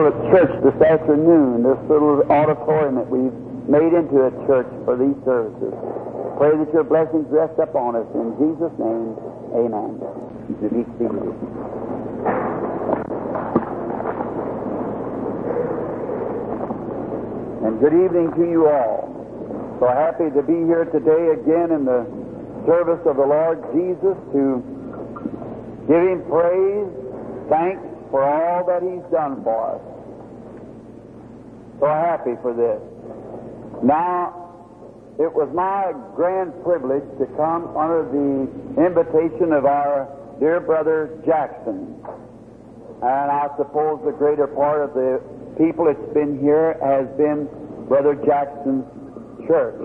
little church this afternoon, this little auditorium that we've made into a church for these services. Pray that your blessings rest upon us. In Jesus' name, amen. You be seated. And good evening to you all. So happy to be here today again in the service of the Lord Jesus to give Him praise, thanks for all that He's done for us. So happy for this. Now, it was my grand privilege to come under the invitation of our dear brother Jackson. And I suppose the greater part of the people that's been here has been Brother Jackson's church.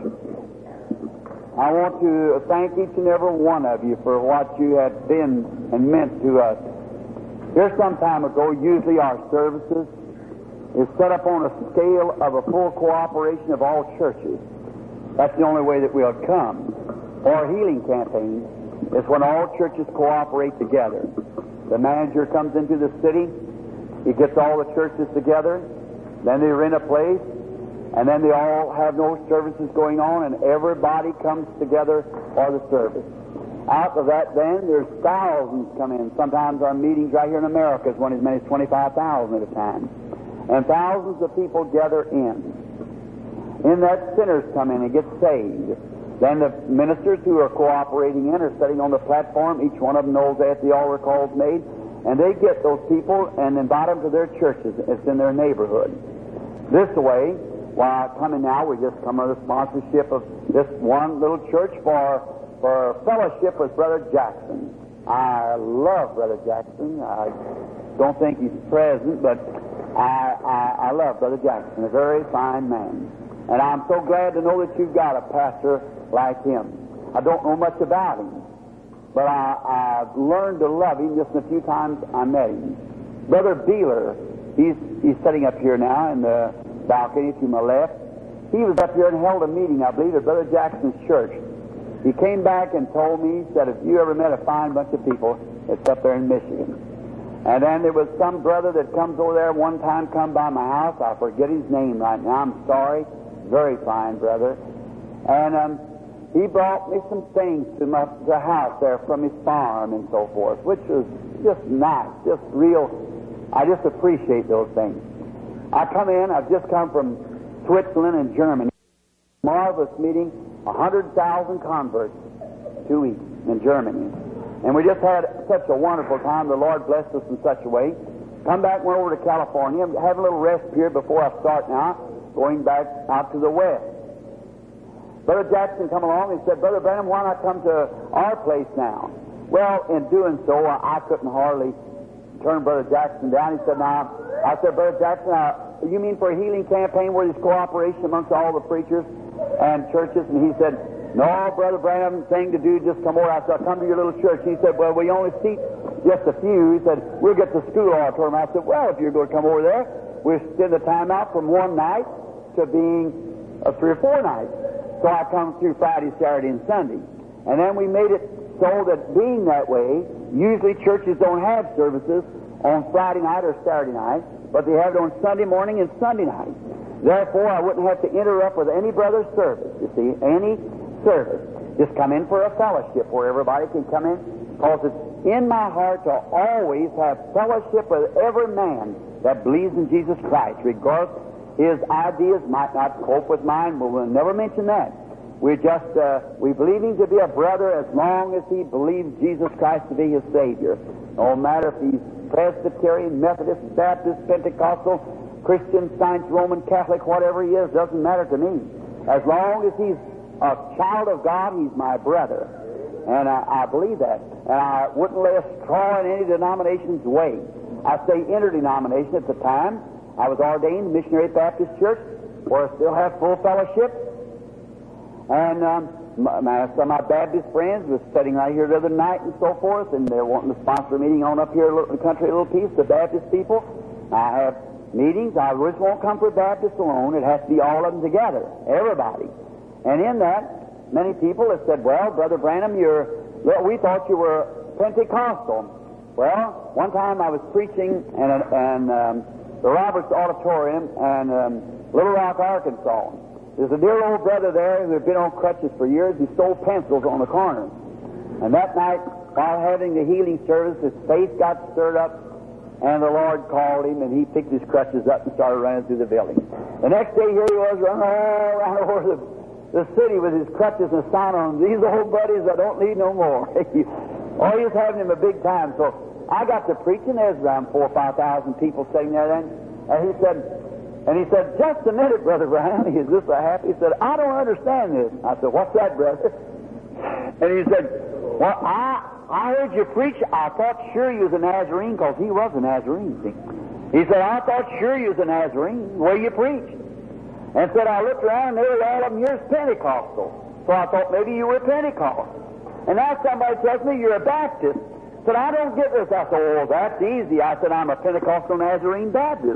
I want to thank each and every one of you for what you have been and meant to us. Here some time ago, usually our services is set up on a scale of a full cooperation of all churches. That's the only way that we'll come. Or healing campaign is when all churches cooperate together. The manager comes into the city, he gets all the churches together, then they rent a place, and then they all have no services going on, and everybody comes together for the service. Out of that, then, there's thousands come in. Sometimes our meetings right here in America is one as many as 25,000 at a time. And thousands of people gather in. In that, sinners come in and get saved. Then the ministers who are cooperating in are sitting on the platform. Each one of them knows that the altar call's made. And they get those people and invite them to their churches. It's in their neighborhood. This way, while coming now, we just come under the sponsorship of this one little church for fellowship with Brother Jackson. I love Brother Jackson. I don't think he's present, but I love Brother Jackson, a very fine man. And I'm so glad to know that you've got a pastor like him. I don't know much about him, but I've learned to love him just in a few times I met him. Brother Beeler, he's sitting up here now in the balcony to my left. He was up here and held a meeting, I believe, at Brother Jackson's church. He came back and told me, he said, if you ever met a fine bunch of people, it's up there in Michigan. And then there was some brother that comes over there one time, come by my house. I forget his name right now. I'm sorry. Very fine brother. And he brought me some things to the house there from his farm and so forth, which was just nice, just real. I just appreciate those things. I've just come from Switzerland and Germany. Marvelous meeting, 100,000 converts, 2 weeks in Germany. And we just had such a wonderful time. The Lord blessed us in such a way. Come back, went over to California, have a little rest period before I start now, going back out to the west. Brother Jackson come along and said, Brother Branham, why not come to our place now? Well, in doing so, I couldn't hardly turn Brother Jackson down. He said, now, I said, Brother Jackson, you mean for a healing campaign where there's cooperation amongst all the preachers and churches? And he said, no, Brother Branham, thing to do, just come over. I said, come to your little church. He said, well, we only seat just a few. He said, we'll get the school auditorium. I said, well, if you're going to come over there, we'll extend the time out from one night to being 3 or 4 nights. So I come through Friday, Saturday, and Sunday. And then we made it so that being that way, usually churches don't have services on Friday night or Saturday night, but they have it on Sunday morning and Sunday night. Therefore, I wouldn't have to interrupt with any brother's service, you see, any service. Just come in for a fellowship where everybody can come in, because it's in my heart to always have fellowship with every man that believes in Jesus Christ, regardless his ideas might not cope with mine, but we'll never mention that. We believe him to be a brother as long as he believes Jesus Christ to be his Savior. No matter if he's Presbyterian, Methodist, Baptist, Pentecostal, Christian, Science, Roman, Catholic, whatever he is, doesn't matter to me. As long as he's a child of God, he's my brother. And I believe that. And I wouldn't lay a straw in any denomination's way. I say interdenomination at the time. I was ordained Missionary Baptist Church, where I still have full fellowship. And some of my Baptist friends was sitting right here the other night and so forth, and they're wanting to sponsor a meeting on up here in the country a little piece, the Baptist people. I have meetings. I just won't come for Baptists alone. It has to be all of them together, everybody. And in that, many people have said, well, Brother Branham, we thought you were Pentecostal. Well, one time I was preaching, and the Roberts Auditorium in Little Rock, Arkansas. There's a dear old brother there who had been on crutches for years. He stole pencils on the corner. And that night, while having the healing service, his faith got stirred up, and the Lord called him, and he picked his crutches up and started running through the building. The next day, here he was running all around over the city with his crutches and a sign on them. These old buddies I don't need no more. Oh, he was having him a big time. So I got to preaching. There's around 4,000 or 5,000 people sitting there then. And he said, just a minute, Brother Brown. Is this a happy? He said, I don't understand this. I said, what's that, brother? And he said, well, I heard you preach. I thought sure you was a Nazarene, because he was a Nazarene. See? He said, I thought sure you was a Nazarene where you preached. And said, I looked around and there were all of them here's Pentecostal. So I thought maybe you were Pentecostal. And now somebody tells me you're a Baptist. Said, I don't get this. I said, oh, that's easy. I said, I'm a Pentecostal Nazarene Baptist.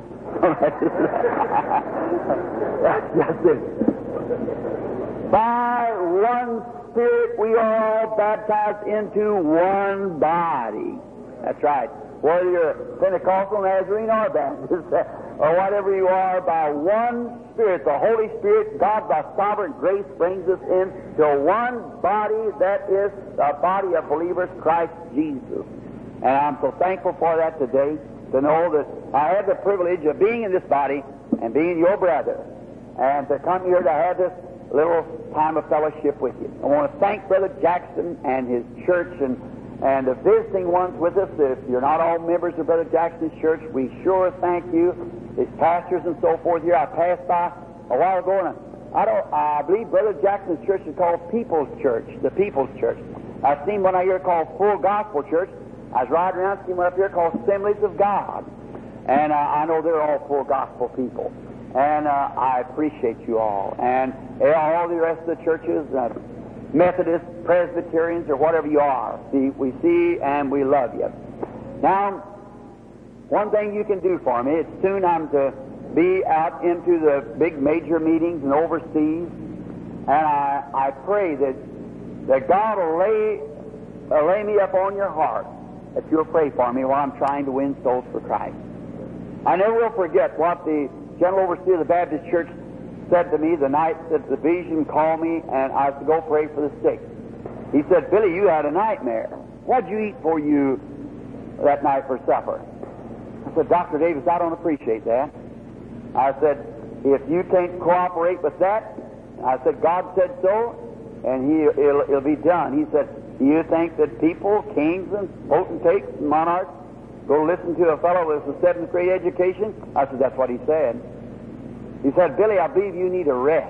That's just it. By one Spirit we are all baptized into one body. That's right. Whether you're Pentecostal, Nazarene, or Baptist, or whatever you are, by one Spirit, the Holy Spirit, God by sovereign grace brings us into one body, that is the body of believers, Christ Jesus. And I'm so thankful for that today, to know that I have the privilege of being in this body and being your brother, and to come here to have this little time of fellowship with you. I want to thank Brother Jackson and his church and the visiting ones with us. If you're not all members of Brother Jackson's church, we sure thank you. His pastors and so forth here. I passed by a while ago, and I believe Brother Jackson's church is called People's Church, the People's Church. I've seen one out here called Full Gospel Church. I was riding around, seen one up here called Assemblies of God. And I know they're all full gospel people. And I appreciate you all. And all the rest of the churches, Methodists, Presbyterians, or whatever you are. We see and we love you. Now, one thing you can do for me, it's soon I'm to be out into the big major meetings and overseas. And I pray that God will lay me up on your heart, that you'll pray for me while I'm trying to win souls for Christ. I never will forget what the General Overseer of the Baptist Church said to me the night that the vision called me and I was to go pray for the sick. He said, Billy, you had a nightmare. What'd you eat for you that night for supper? I said, Dr. Davis, I don't appreciate that. I said, if you can't cooperate with that, I said, God said so, and it'll be done. He said, do you think that people, kings and potentates and monarchs, go listen to a fellow with a 7th grade education? I said, that's what he said. He said, Billy, I believe you need a rest.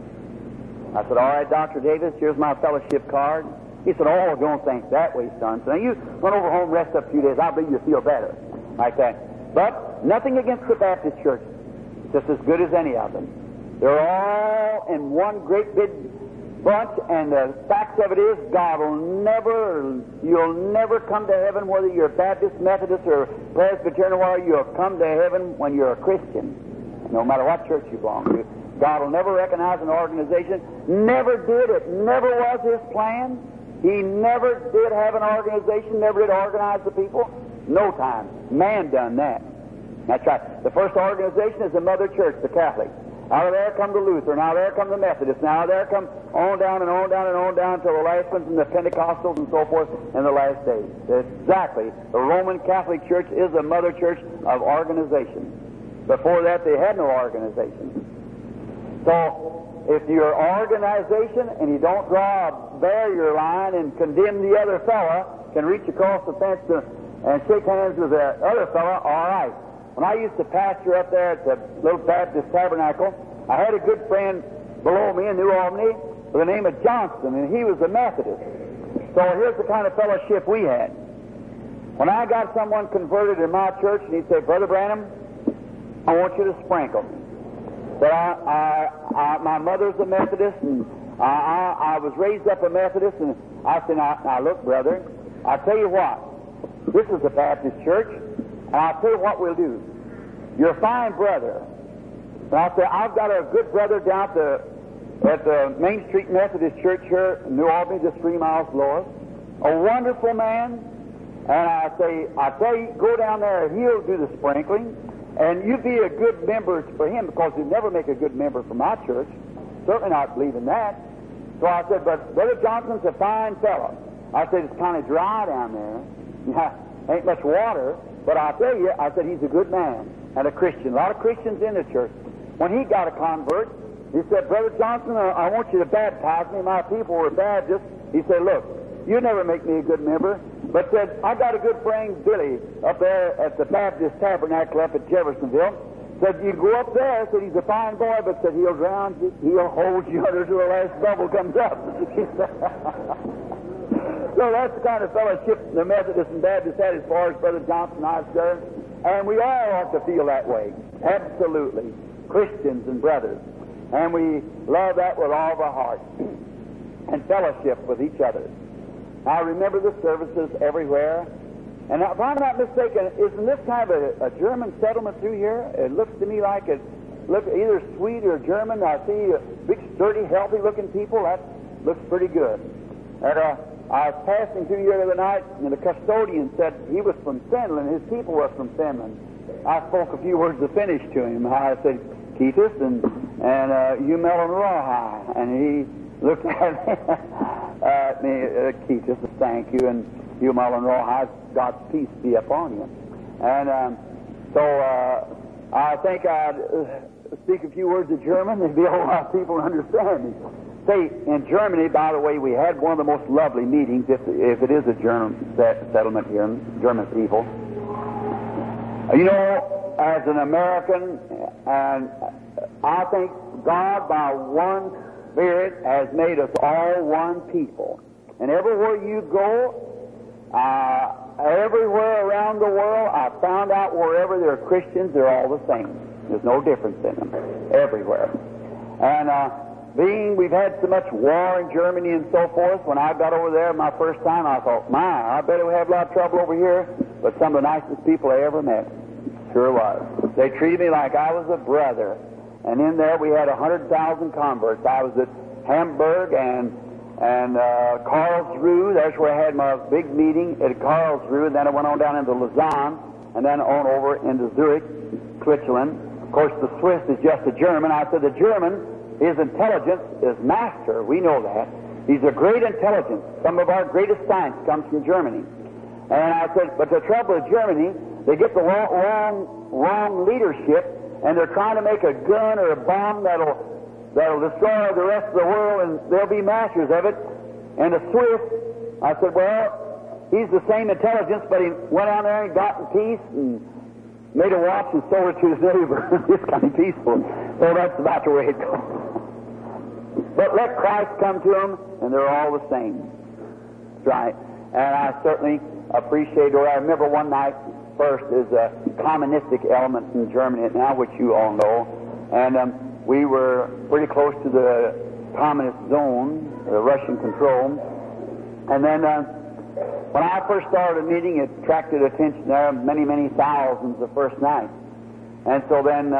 I said, all right, Dr. Davis, here's my fellowship card. He said, oh, don't think that way, son. So now you run over home, rest up a few days. I believe you'll feel better. Like that. But nothing against the Baptist church. Just as good as any of them. They're all in one great big bunch, and the fact of it is, you'll never come to heaven whether you're Baptist, Methodist, or Presbyterian, or whatever. You'll come to heaven when you're a Christian, no matter what church you belong to. God will never recognize an organization. Never did. It never was His plan. He never did have an organization, never did organize the people. No time. Man done that. That's right. The first organization is the Mother Church, the Catholic. Out of there come the Luther. Now there come the Methodists. Now there come on down and on down and on down till the last ones and the Pentecostals and so forth in the last days. Exactly. The Roman Catholic Church is the Mother Church of organization. Before that, they had no organization. So, if your organization and you don't draw a barrier line and condemn the other fella, can reach across the fence and shake hands with the other fella, all right. When I used to pastor up there at the Little Baptist Tabernacle, I had a good friend below me in New Albany by the name of Johnston, and he was a Methodist. So here's the kind of fellowship we had. When I got someone converted in my church, and he'd say, Brother Branham, I want you to sprinkle me. But my mother's a Methodist, and I was raised up a Methodist, and I said, now look, brother, I'll tell you what, this is a Baptist church, and I'll tell you what we'll do. You're a fine brother. And I'll say, I've got a good brother down at the Main Street Methodist Church here in New Albany, just 3 miles below us. A wonderful man. And I say, I tell you, go down there, he'll do the sprinkling. And you'd be a good member for him, because he'd never make a good member for my church. Certainly not believing that. So I said, but Brother Johnson's a fine fellow. I said, it's kind of dry down there. Ain't much water. But I tell you, I said, he's a good man and a Christian. A lot of Christians in the church. When he got a convert, he said, Brother Johnson, I want you to baptize me. My people were Baptists. He said, look, you never make me a good member. But said, I got a good friend, Billy, up there at the Baptist Tabernacle up at Jeffersonville. Said, you go up there. Said, he's a fine boy, but said, he'll drown you. He'll hold you under till the last bubble comes up. So that's the kind of fellowship the Methodists and Baptists had as far as Brother Johnson and I served. And we all ought to feel that way. Absolutely. Christians and brothers. And we love that with all of our hearts. And fellowship with each other. I remember the services everywhere. And if I'm not mistaken, isn't this kind of a German settlement through here? It looks to me like it looks either Swede or German. I see big, sturdy, healthy-looking people. That looks pretty good. And I was passing through here the other night, and the custodian said he was from Finland. His people were from Finland. I spoke a few words of Finnish to him. I said, Keithus, and Jumalan Rawhide. And he looked at me, Keithus, thank you, and Jumalan Rawhide, God's peace be upon you. And so I think I'd speak a few words of German. There'd be a whole lot of people who understand me. Say, in Germany, by the way, we had one of the most lovely meetings, if it is a German settlement here, German people. You know, as an American, and I think God, by one Spirit, has made us all one people. And everywhere you go, everywhere around the world, I found out wherever there are Christians, they're all the same. There's no difference in them. Everywhere. And being we've had so much war in Germany and so forth, when I got over there my first time, I thought, my, I bet we have a lot of trouble over here. But some of the nicest people I ever met. Sure was. They treated me like I was a brother. And in there we had 100,000 converts. I was at Hamburg and Karlsruhe. That's where I had my big meeting at Karlsruhe. And then I went on down into Lausanne, and then on over into Zurich, Switzerland. Of course, the Swiss is just a German. I said, the German, his intelligence is master. We know that. He's a great intelligence. Some of our greatest science comes from Germany. And I said, but the trouble with Germany, they get the wrong leadership, and they're trying to make a gun or a bomb that'll destroy the rest of the world, and they'll be masters of it. And the Swiss, I said, well, he's the same intelligence, but he went out there and got in peace and made a watch and sold it to his neighbor. It's kind of peaceful. So that's about the way it goes. But let Christ come to them, and they're all the same. That's right. And I certainly appreciate, or I remember one night, first is a communistic element in Germany now, which you all know. And we were pretty close to the communist zone, the Russian control. And then when I first started a meeting, it attracted attention there, many, many thousands the first night. And so then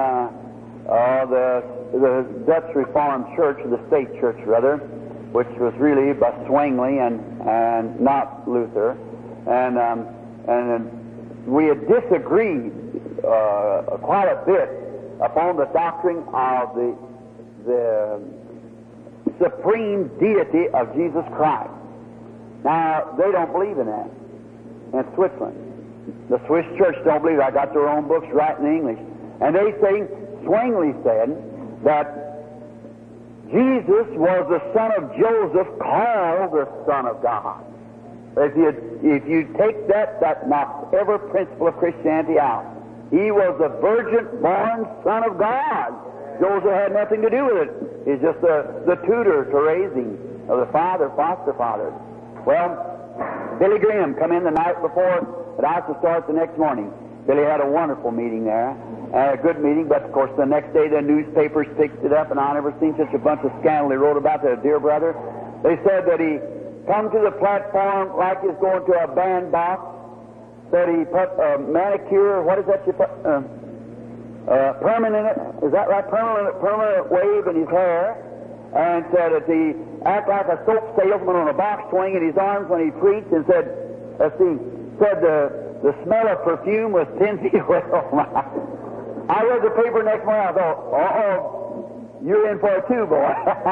the Dutch Reformed Church, or the State Church rather, which was really by Zwingli and not Luther, and we had disagreed quite a bit upon the doctrine of the supreme deity of Jesus Christ. Now, they don't believe in that in Switzerland. The Swiss church don't believe that. I got their own books written in English. And they say, Zwingli said, that Jesus was the son of Joseph, called the Son of God. If you take that knocks every principle of Christianity out. He was the virgin-born Son of God. Joseph had nothing to do with it. He's just the tutor to raising of the father, foster father. Well, Billy Graham come in the night before that I was to start the next morning. Billy had a wonderful meeting there, a good meeting, but of course the next day the newspapers picked it up, and I never seen such a bunch of scandal they wrote about that dear brother. They said that he come to the platform like he's going to a bandbox, that he put a manicure, what is that you put, permanent, is that right, permanent wave in his hair, and said that he act like a soap salesman on a box swing in his arms when he preached, and said, said the smell of perfume was 10 feet away. I read the paper next morning. I thought, uh-oh, you're in for it too, boy.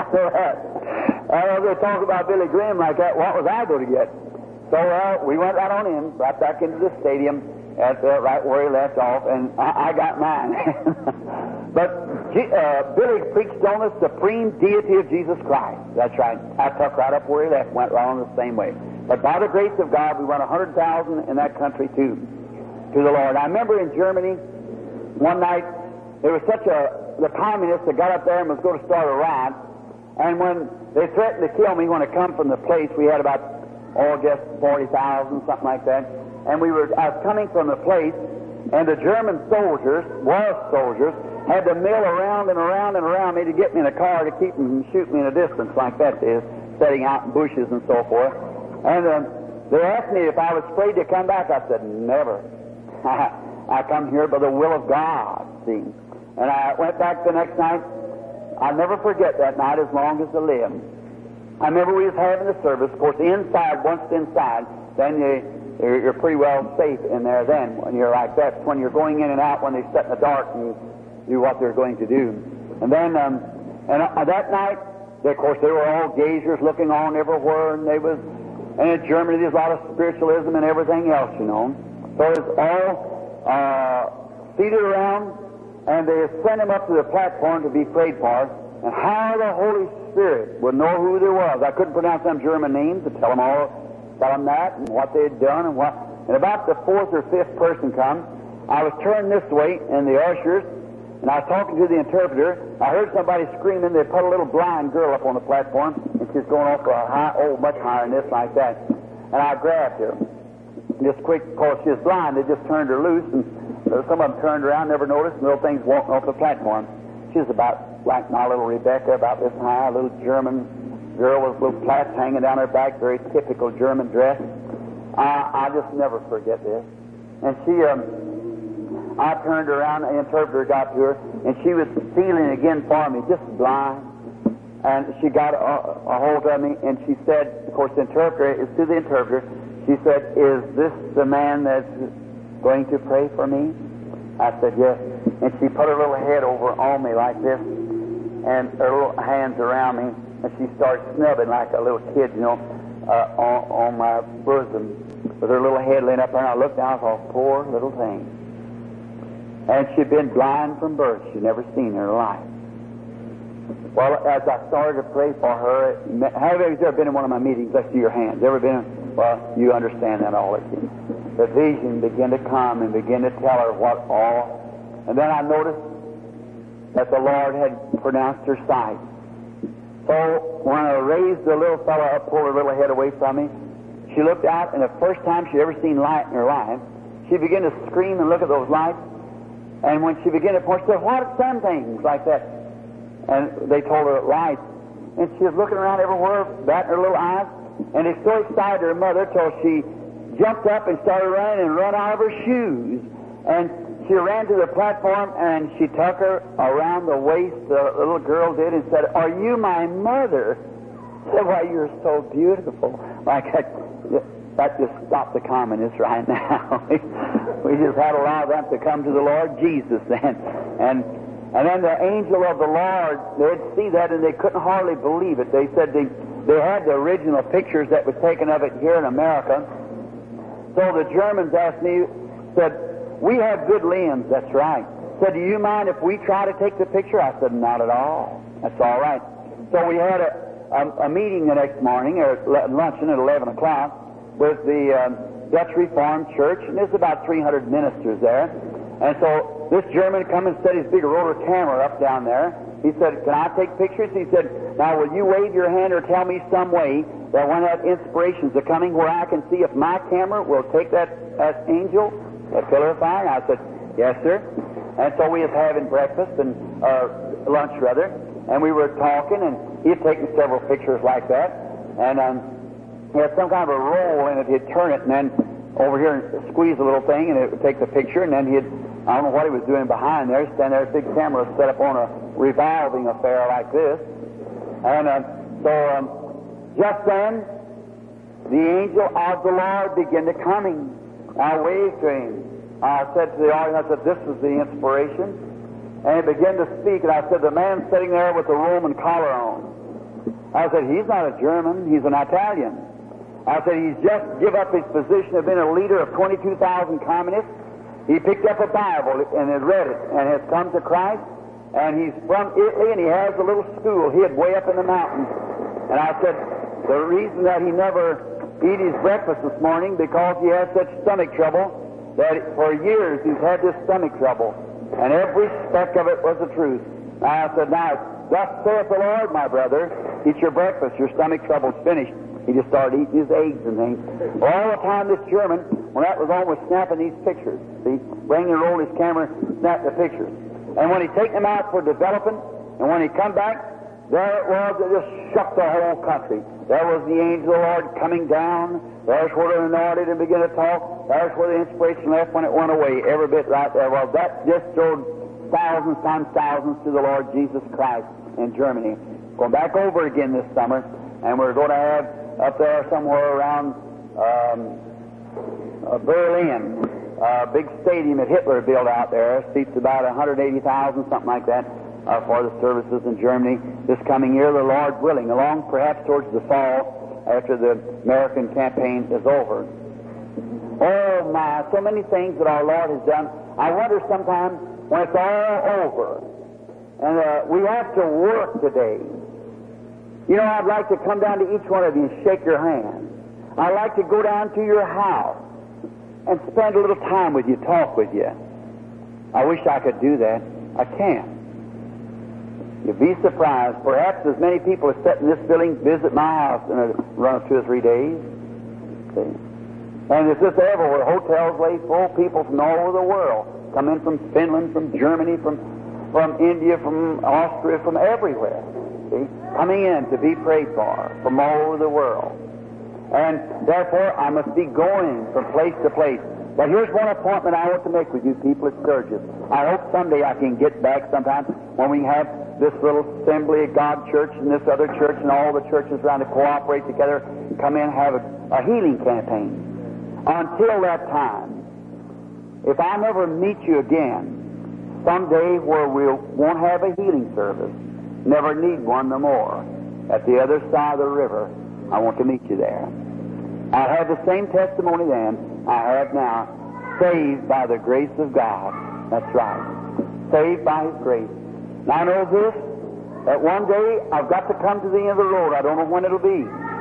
I was going to talk about Billy Graham like that. What was I going to get? So we went right on in, right back into the stadium at right where he left off, and I got mine. But Billy preached on the supreme deity of Jesus Christ. That's right. I took right up where he left, went right on the same way. But by the grace of God, we won 100,000 in that country too, to the Lord. I remember in Germany, one night, there was the communists that got up there and was going to start a riot, and when they threatened to kill me when I come from the place, we had about, I guess 40,000, something like that, and I was coming from the place, and the German soldiers, had to mill around and around and around me to get me in a car to keep them from shooting me in a distance like that is, setting out in bushes and so forth. And they asked me if I was afraid to come back. I said, never. I come here by the will of God, see. And I went back the next night. I'll never forget that night as long as I live. I remember we was having the service. Of course, inside, once inside, then you're pretty well safe in there then when you're like that. When you're going in and out when they sit in the dark and you do what they're going to do. And then, that night, of course, they were all gazers looking on everywhere, and in Germany there's a lot of spiritualism and everything else, you know. So it's all seated around, and they sent him up to the platform to be prayed for, and how the Holy Spirit would know who they was. I couldn't pronounce them German names to tell them that and what they had done and about the fourth or fifth person come, I was turned this way in the ushers, and I was talking to the interpreter. I heard somebody screaming. They put a little blind girl up on the platform, and she's going off much higher than this, like that. And I grabbed her. Just quick, of course, she was blind. They just turned her loose, and some of them turned around, never noticed, and little things walking off the platform. She was about like my little Rebecca, about this high, a little German girl with little plaits hanging down her back, very typical German dress. I just never forget this. And I turned around, the interpreter got to her, and she was feeling again for me, just blind. And she got a hold of me, and she said, of course, the interpreter, it's to the interpreter, she said, is this the man that's going to pray for me? I said, yes. And she put her little head over on me like this, and her little hands around me, and she started snubbing like a little kid, you know, on my bosom, with her little head laying up there, and I looked down and thought, poor little thing. And she'd been blind from birth. She'd never seen her life. Well, as I started to pray for her, have you ever been in one of my meetings? Let's see your hands. Ever been? Well, you understand that all. The vision began to come and began to tell her what all. And then I noticed that the Lord had pronounced her sight. So when I raised the little fellow up, pulled her little head away from me, she looked out, and the first time she'd ever seen light in her life, she began to scream and look at those lights. And when she began to point, she said, what are some things like that? And they told her lights. And she was looking around everywhere, batting her little eyes, and it so excited her mother till she jumped up and started running and run out of her shoes. And she ran to the platform, and she took her around the waist, the little girl did, and said, are you my mother? I said, why, you're so beautiful. Like that just stopped the communists right now. We just had to allow them to come to the Lord Jesus then. And then the angel of the Lord, they'd see that and they couldn't hardly believe it. They said they had the original pictures that was taken of it here in America. So the Germans asked me, said, we have good lens, that's right. Said, do you mind if we try to take the picture? I said, not at all. That's all right. So we had a meeting the next morning, or luncheon at 11 o'clock, with the Dutch Reformed Church, and there's about 300 ministers there. And so this German come and set his big roller camera up down there. He said, can I take pictures? He said, now will you wave your hand or tell me some way that when that inspirations are coming where I can see if my camera will take that angel, that pillar of fire? I said, yes, sir. And so we was having breakfast and lunch rather, and we were talking, and he had taken several pictures like that, and he had some kind of a roll in it. He'd turn it and then over here and squeeze a little thing, and it would take the picture, and then I don't know what he was doing behind there, stand there, a big camera set up on a revolving affair like this. And just then, the angel of the Lord began to coming. I waved to him. I said to the audience, I said, this is the inspiration. And he began to speak, and I said, the man sitting there with the Roman collar on. I said, he's not a German, he's an Italian. I said, he's just give up his position of being a leader of 22,000 communists. He picked up a Bible and had read it and has come to Christ. And he's from Italy, and he has a little school hid way up in the mountains. And I said, the reason that he never eat his breakfast this morning because he has such stomach trouble that for years he's had this stomach trouble. And every speck of it was the truth. I said, now, thus saith the Lord, my brother, eat your breakfast, your stomach trouble's finished. He just started eating his eggs and things. All the time this German, when that was on, was snapping these pictures. See, bringing and roll his camera, snap the pictures. And when he take them out for developing, and when he come back, there it was, it just shook the whole country. There was the angel of the Lord coming down. There's where the anointed and began to talk. There's where the inspiration left when it went away. Every bit right there. Well, that just showed thousands times thousands to the Lord Jesus Christ in Germany. Going back over again this summer, and we're going to have up there somewhere around Berlin, a big stadium that Hitler built out there. Seats about 180,000, something like that, for the services in Germany this coming year, the Lord willing, along perhaps towards the fall after the American campaign is over. Oh my, so many things that our Lord has done. I wonder sometimes when it's all over, and we have to work today. You know, I'd like to come down to each one of you and shake your hand. I'd like to go down to your house and spend a little time with you, talk with you. I wish I could do that. I can't. You'd be surprised. Perhaps as many people as sit in this building visit my house in a run of 2 or 3 days. See? And it's just everywhere. Hotels lay full, people from all over the world. Come in from Finland, from Germany, from India, from Austria, from everywhere. See? Coming in to be prayed for from all over the world. And therefore, I must be going from place to place. But here's one appointment I want to make with you people at Sturgis. I hope someday I can get back sometime when we have this little Assembly of God church and this other church and all the churches around to cooperate together and come in and have a healing campaign. Until that time, if I never meet you again, someday where we won't have a healing service, never need one no more, at the other side of the river, I want to meet you there. I have the same testimony then I have now. Saved by the grace of God. That's right. Saved by His grace. Now I know this, that one day I've got to come to the end of the road. I don't know when it'll be.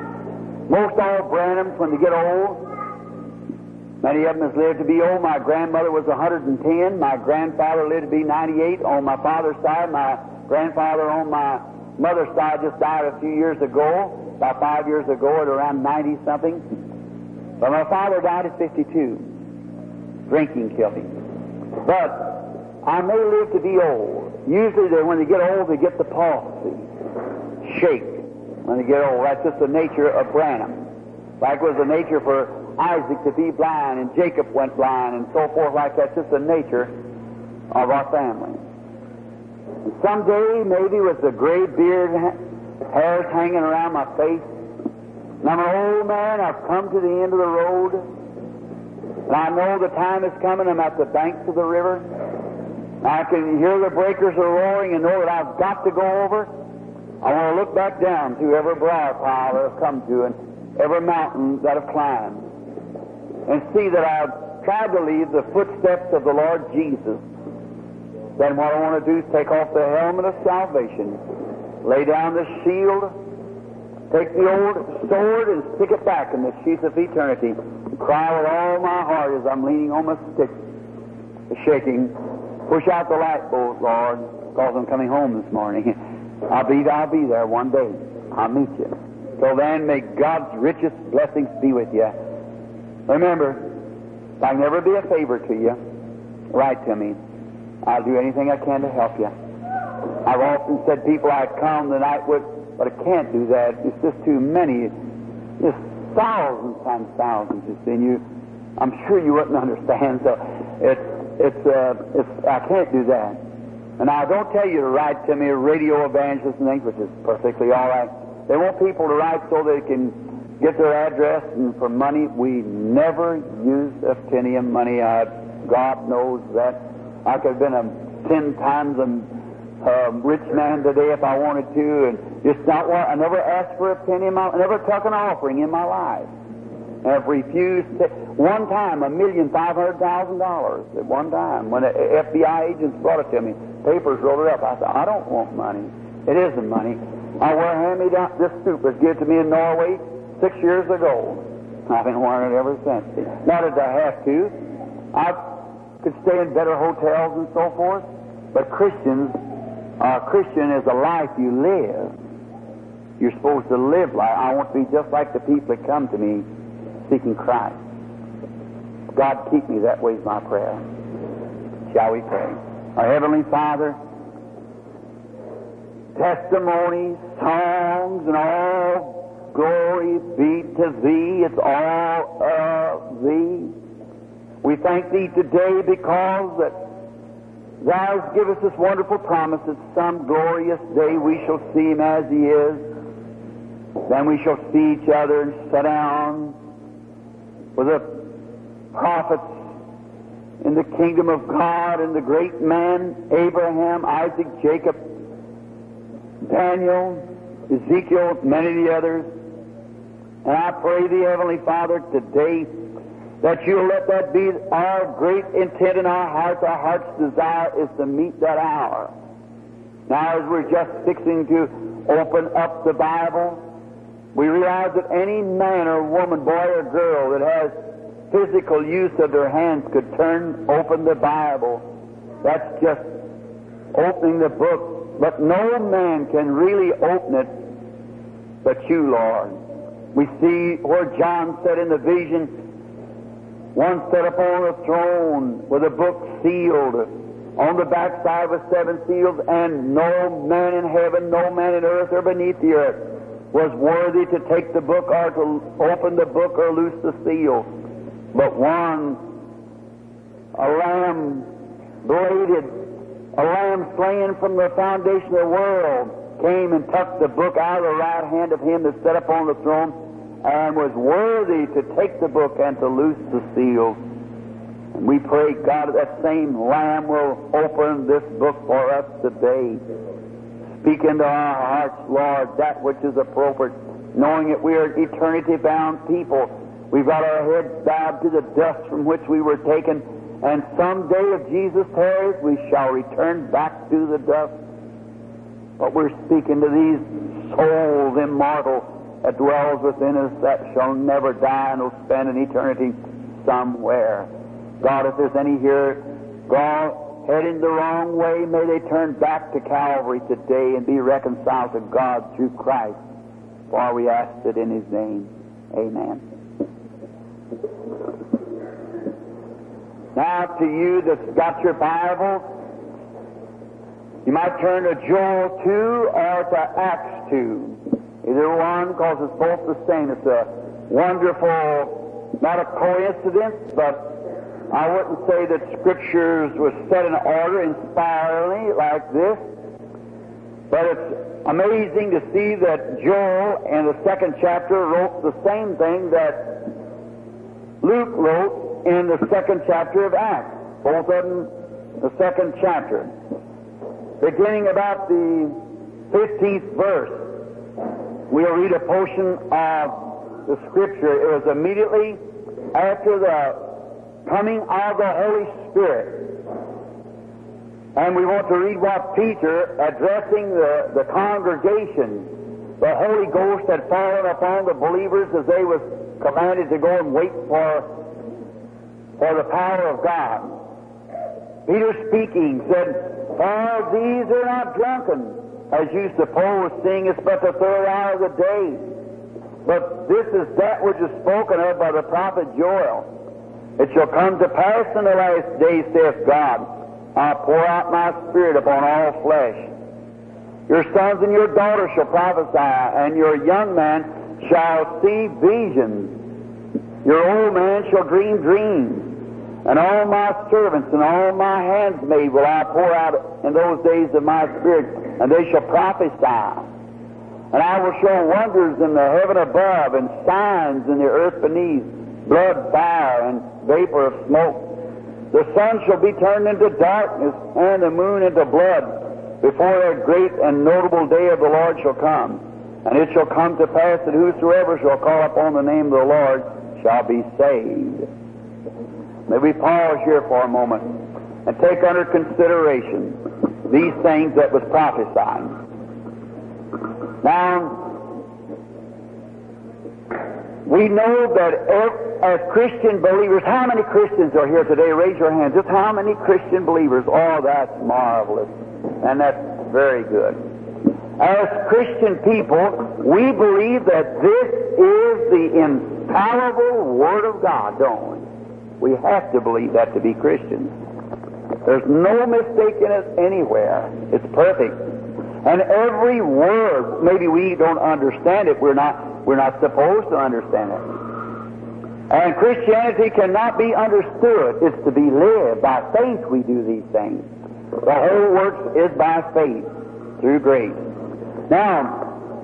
Most all Branhams, when they get old, many of them has lived to be old. My grandmother was 110. My grandfather lived to be 98 on my father's side. My grandfather on my mother's side just died a few years ago, about 5 years ago, at around 90-something. But my father died at 52. Drinking killed him. But I may live to be old. Usually when they get old, they get the palsy. Shake when they get old. That's just the nature of Branham. Like it was the nature for Isaac to be blind, and Jacob went blind, and so forth like that. Just the nature of our family. And someday, maybe with the gray beard, hairs hanging around my face, and I'm an old man, I've come to the end of the road, and I know the time is coming. I'm at the banks of the river. I can hear the breakers are roaring and know that I've got to go over. I want to look back down through every briar pile that I've come to and every mountain that I've climbed and see that I've tried to leave the footsteps of the Lord Jesus. Then what I want to do is take off the helmet of salvation, lay down the shield, take the old sword and stick it back in the sheath of eternity, and cry with all my heart as I'm leaning on my stick, shaking, push out the light bolt, Lord, because I'm coming home this morning. I'll be there one day. I'll meet you. Till then, may God's richest blessings be with you. Remember, if I can ever be a favor to you, write to me. I'll do anything I can to help you. I've often said people I'd come tonight with, but I can't do that. It's just too many. Just thousands times thousands. I'm sure you wouldn't understand. So I can't do that. And I don't tell you to write to me a radio evangelist and things, which is perfectly all right. They want people to write so they can get their address and for money. We never use a penny of money. God knows that. I could have been a 10 times a rich man today if I wanted to, and just not want. I never asked for a penny. I never took an offering in my life. And I've refused. One time, $1,500,000 at one time when the FBI agents brought it to me. Papers rolled it up. I said, I don't want money. It isn't money. I wear a hand-me-down. This suit was given to me in Norway 6 years ago. I've been wearing it ever since. Not that I have to. I could stay in better hotels and so forth. But Christian is a life you live. You're supposed to live like. I want to be just like the people that come to me seeking Christ. God, keep me that way is my prayer. Shall we pray? Our Heavenly Father, testimonies, songs, and all glory be to Thee. It's all of Thee. We thank Thee today because that Thou hast given us this wonderful promise that some glorious day we shall see Him as He is. Then we shall see each other and sit down with the prophets in the kingdom of God and the great men, Abraham, Isaac, Jacob, Daniel, Ezekiel, many of the others. And I pray Thee, Heavenly Father, today that You'll let that be our great intent in our hearts. Our heart's desire is to meet that hour. Now, as we're just fixing to open up the Bible, we realize that any man or woman, boy or girl that has physical use of their hands could open the Bible. That's just opening the book. But no man can really open it but You, Lord. We see where John said in the vision, one sat upon a throne with a book sealed. On the backside was 7 seals, and no man in heaven, no man in earth or beneath the earth was worthy to take the book or to open the book or loose the seal. But one, a lamb bladed, a lamb slain from the foundation of the world, came and took the book out of the right hand of Him that sat upon the throne and was worthy to take the book and to loose the seal. And we pray, God, that same lamb will open this book for us today. Speak into our hearts, Lord, that which is appropriate, knowing that we are eternity-bound people. We've got our heads bowed to the dust from which we were taken, and someday, if Jesus tarries, we shall return back to the dust. But we're speaking to these souls immortal that dwells within us that shall never die and will spend an eternity somewhere. God, if there's any here, God, heading the wrong way, may they turn back to Calvary today and be reconciled to God through Christ. For we ask it in His name. Amen. Now, to you that's got your Bible, you might turn to Joel 2 or to Acts 2. Either one, because it's both the same. It's a wonderful, not a coincidence, but I wouldn't say that Scriptures was set in order inspiringly like this. But it's amazing to see that Joel in the 2nd chapter wrote the same thing that Luke wrote in the 2nd chapter of Acts. Both of them, the 2nd chapter. Beginning about the 15th verse, we'll read a portion of the Scripture. It was immediately after the coming of the Holy Spirit. And we want to read what Peter, addressing the congregation, the Holy Ghost had fallen upon the believers as they was commanded to go and wait for the power of God. Peter speaking said, "For these are not drunken, as you suppose, seeing it's but the 3rd hour of the day. But this is that which is spoken of by the prophet Joel. It shall come to pass in the last days, saith God, I'll pour out my Spirit upon all flesh. Your sons and your daughters shall prophesy, and your young man shall see visions. Your old man shall dream dreams. And all my servants and all my handmaids will I pour out in those days of my Spirit, and they shall prophesy. And I will show wonders in the heaven above, and signs in the earth beneath, blood, fire, and vapor of smoke. The sun shall be turned into darkness, and the moon into blood, before that great and notable day of the Lord shall come. And it shall come to pass that whosoever shall call upon the name of the Lord shall be saved. May we pause here for a moment and take under consideration these things that was prophesied. Now, we know that as Christian believers, how many Christians are here today? Raise your hand. Just how many Christian believers? Oh, that's marvelous. And that's very good. As Christian people, we believe that this is the infallible Word of God, don't we? We have to believe that to be Christians. There's no mistake in it anywhere. It's perfect. And every word, maybe we don't understand it. We're not supposed to understand it. And Christianity cannot be understood. It's to be lived. By faith we do these things. The whole work is by faith, through grace. Now,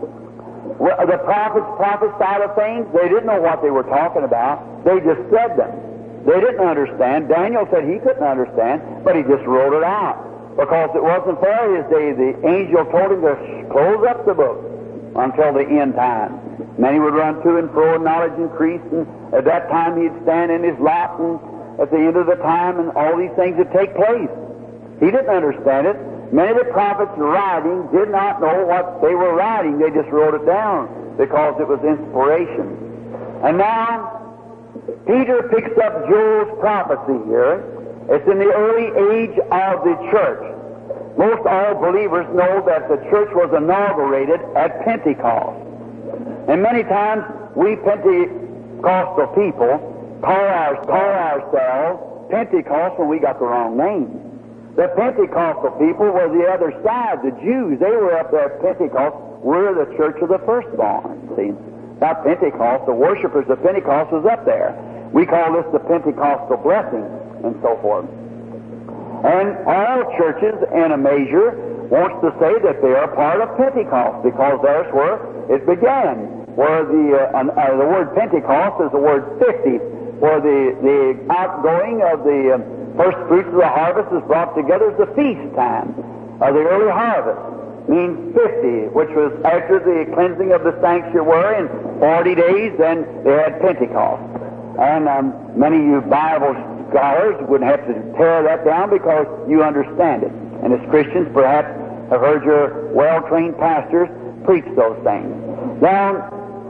the prophets prophesied of things. They didn't know what they were talking about. They just said them. They didn't understand. Daniel said he couldn't understand, but he just wrote it out. Because it wasn't for his day. The angel told him to close up the book until the end time. Many would run to and fro, and knowledge increased, and at that time he'd stand in his lap, and at the end of the time, and all these things would take place. He didn't understand it. Many of the prophets writing did not know what they were writing. They just wrote it down because it was inspiration. And now, Peter picks up Joel's prophecy here. It's in the early age of the church. Most all believers know that the church was inaugurated at Pentecost. And many times we Pentecostal people call ourselves Pentecost when we got the wrong name. The Pentecostal people were the other side, the Jews. They were up there at Pentecost. We're the church of the firstborn, see. Not Pentecost. The worshipers of Pentecost was up there. We call this the Pentecostal blessing, and so forth. And all churches, in a measure, wants to say that they are part of Pentecost, because that's where it began. Where the word Pentecost is the word 50, where the outgoing of the first fruits of the harvest is brought together as the feast time of the early harvest. Means 50, which was after the cleansing of the sanctuary, and 40 days, then they had Pentecost. And many of you Bible scholars wouldn't have to tear that down because you understand it. And as Christians, perhaps, have heard your well-trained pastors preach those things. Now,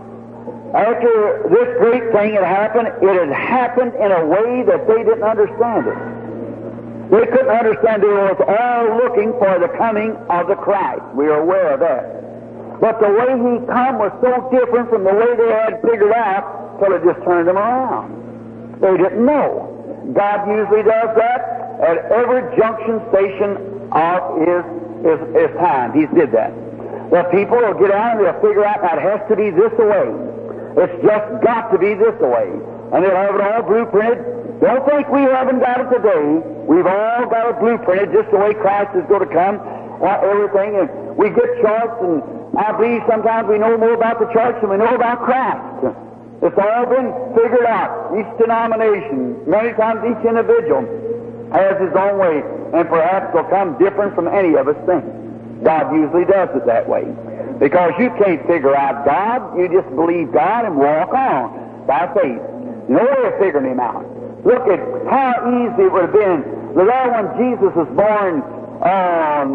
after this great thing had happened, it had happened in a way that they didn't understand it. They couldn't understand. They were all looking for the coming of the Christ. We are aware of that. But the way He come was so different from the way they had figured out, so it just turned them around. They didn't know. God usually does that at every junction station of His time. He did that. The people will get out and they'll figure out that it has to be this way. It's just got to be this way. And they'll have it all blueprinted. Don't think we haven't got it today. We've all got it blueprinted just the way Christ is going to come. Everything. And we get charts, and I believe sometimes we know more about the charts than we know about Christ. It's all been figured out. Each denomination, many times each individual, has his own way, and perhaps will come different from any of us think. God usually does it that way. Because you can't figure out God, you just believe God and walk on by faith. No way of figuring Him out. Look at how easy it would have been. The day when Jesus was born on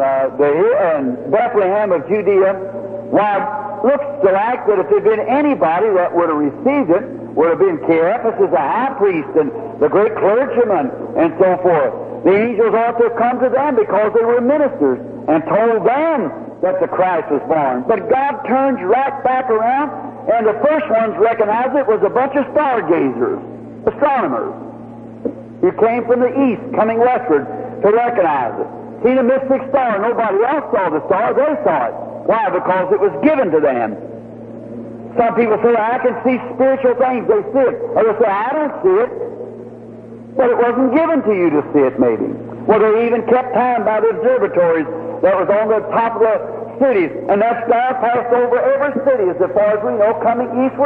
in Bethlehem of Judea, why, looks like that if there had been anybody that would have received it, would have been Caiaphas as a high priest and the great clergyman and so forth. The angels ought to have come to them because they were ministers and told them that the Christ was born. But God turns right back around, and the first ones recognized it was a bunch of stargazers, astronomers, who came from the east, coming westward to recognize it. Seen a mystic star. Nobody else saw the star. They saw it. Why? Because it was given to them. Some people say, I can see spiritual things. They see it. Others say, I don't see it. But it wasn't given to you to see it, maybe. Well, they even kept time by the observatories that was on the top of the cities. And that star passed over every city, as far as we know, coming eastward.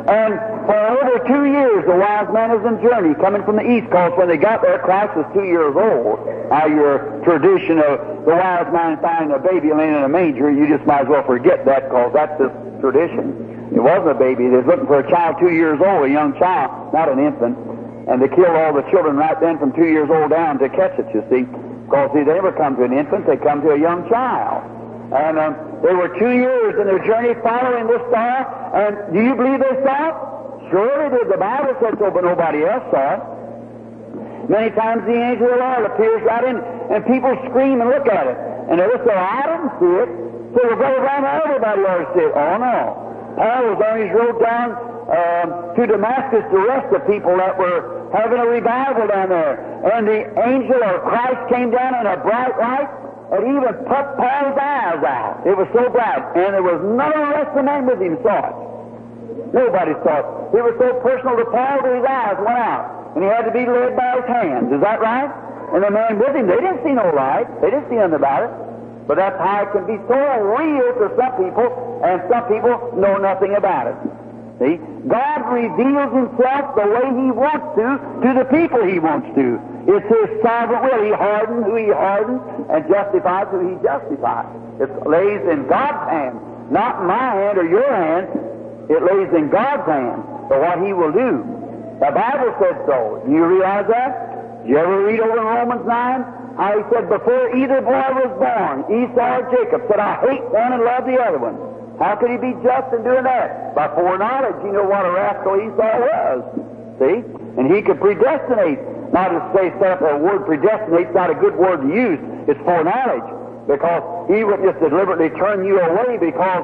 And for over 2 years, the wise man was in journey coming from the east, because when they got there, Christ was 2 years old. Now, your tradition of the wise man finding a baby laying in a manger, you just might as well forget that, because that's the tradition. It wasn't a baby. They was looking for a child 2 years old, a young child, not an infant. And they killed all the children right then from 2 years old down to catch it, you see. Because they never come to an infant, they come to a young child. And they were 2 years in their journey following this star. And do you believe they saw it? Surely did. The Bible said so, but nobody else saw it. Many times the angel of the Lord appears right in, and people scream and look at it. And they say, I didn't see it. So the brother Brown, everybody ought to see it. Oh, no. Paul was on his road down to Damascus to arrest the people that were having a revival down there. And the angel of Christ came down in a bright light and even put Paul's eyes out. It was so bright. And there was none of the rest of the men with him saw it. Nobody saw it. It was so personal to Paul that his eyes went out. And he had to be led by his hands. Is that right? And the man with him, they didn't see no light. They didn't see nothing about it. But that's how it can be so real to some people, and some people know nothing about it. See? God reveals Himself the way He wants to the people He wants to. It's His sovereign will. He hardens who He hardens and justifies who He justifies. It lays in God's hand, not in my hand or your hand. It lays in God's hand for what He will do. The Bible said so. Do you realize that? Did you ever read over in Romans 9? How He said, before either boy was born, Esau or Jacob said, I hate one and love the other one. How could he be just in doing that? By foreknowledge. You know what a rascal Esau was. See? And he could predestinate. Not to say set up a word predestinate, it's not a good word to use. It's foreknowledge. Because he would just deliberately turn you away because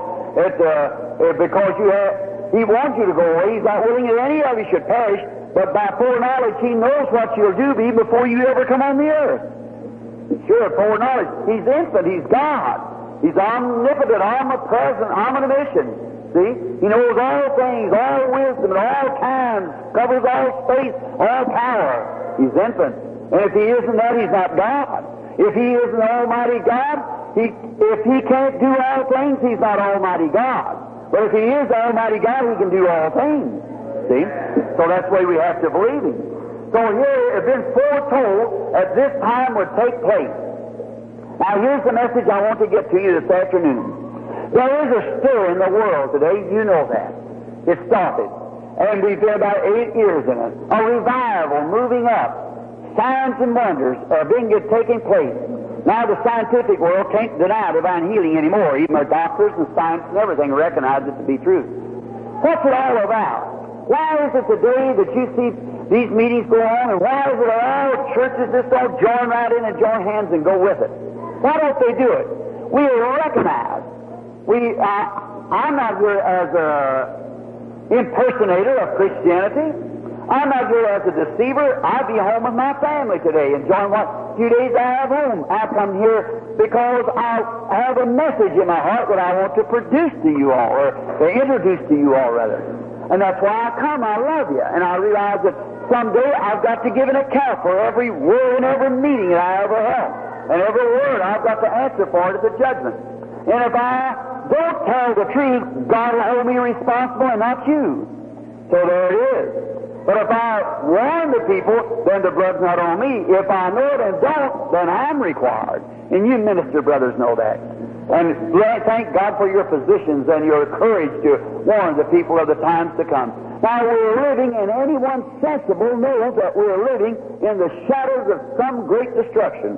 he wants you to go away. He's not willing that any of you should perish. But by foreknowledge, He knows what you'll do even before you ever come on the earth. Sure, foreknowledge. He's infinite. He's God. He's omnipotent, omnipresent, omniscient. See? He knows all things, all wisdom, and all times, covers all space, all power. He's infinite. And if He isn't that, He's not God. If He isn't Almighty God, if He can't do all things, He's not Almighty God. But if He is Almighty God, He can do all things. See? So that's the way we have to believe Him. So here it has been foretold that this time would take place. Now here's the message I want to get to you this afternoon. There is a stir in the world today, you know that. It started. And we've been about 8 years in it. A revival moving up. Signs and wonders are taking place. Now the scientific world can't deny divine healing anymore. Even our doctors and science and everything recognize it to be true. What's it all about? Why is it today that you see these meetings go on, and why is it all churches just all join right in and join hands and go with it? Why don't they do it? We recognize. I'm not here as an impersonator of Christianity. I'm not here as a deceiver. I'll be home with my family today, enjoying what few days I have home. I come here because I have a message in my heart that I want to produce to you all, or to introduce to you all, rather. And that's why I come. I love you. And I realize that someday I've got to give an account for every word and every meeting that I ever held. And every word I've got to answer for it at the judgment. And if I don't tell the truth, God will hold me responsible and not you. So there it is. But if I warn the people, then the blood's not on me. If I know it and don't, then I'm required. And you minister brothers know that. And thank God for your positions and your courage to warn the people of the times to come. Now we're living, and anyone sensible knows that we're living in the shadows of some great destruction.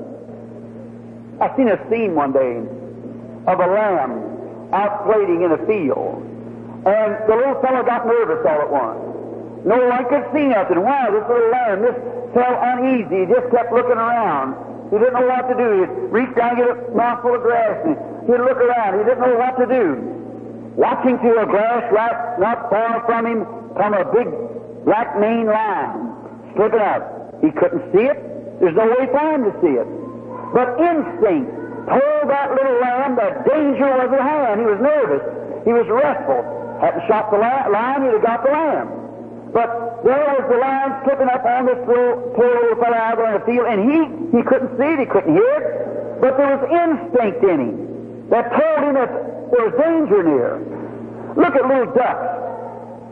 I seen a scene one day of a lamb out grazing in a field. And the little fellow got nervous all at once. No one could see nothing. Wow, this little lamb just felt uneasy. He just kept looking around. He didn't know what to do. He'd reach down and get a mouthful of grass, and he'd look around. He didn't know what to do. Watching through a grass right not far from him come a big black maned lion slipping up. He couldn't see it. There's no way for him to see it. But instinct told that little lamb that danger was at hand. He was nervous. He was restful. Hadn't shot the lion, he'd have got the lamb. But there was the lion slipping up on this poor little fellow out there in the field, and he couldn't see it, he couldn't hear it, but there was instinct in him that told him that there was danger near. Look at little ducks.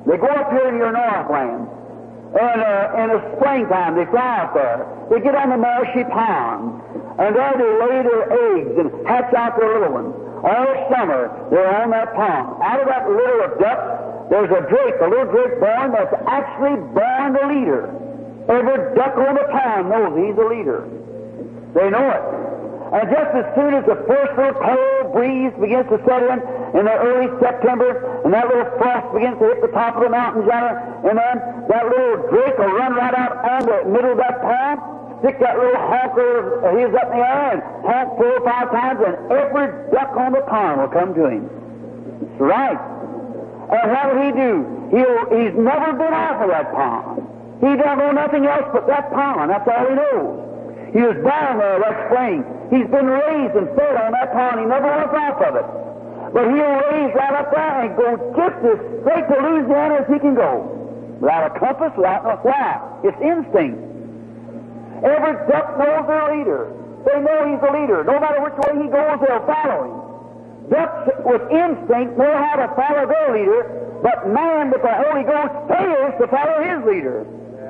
They go up here in your Northland. And in the springtime, they fly out there. They get on the marshy pond, and there they lay their eggs and hatch out their little ones. All summer, they're on that pond. Out of that litter of ducks, there's a drake, a little drake born that's actually born the leader. Every duck on the pond knows he's a leader. They know it. And just as soon as the first little cold breeze begins to set in the early September, and that little frost begins to hit the top of the mountains yonder, and then that little drake will run right out on the middle of that pond, stick that little honker of his up in the air, and honk 4 or 5 times, and every duck on the pond will come to him. That's right. And what will he do? He's never been off of that pond. He don't know nothing else but that pond. That's all he knows. He was born there that spring. He's been raised and fed on that pond. He never went off of it. But he'll raise right up there and go just as straight to Louisiana as he can go. Without a compass, without no why. It's instinct. Every duck knows their leader. They know he's the leader. No matter which way he goes, they'll follow him. Ducks with instinct know how to follow their leader, but man with the Holy Ghost fails to follow his leader.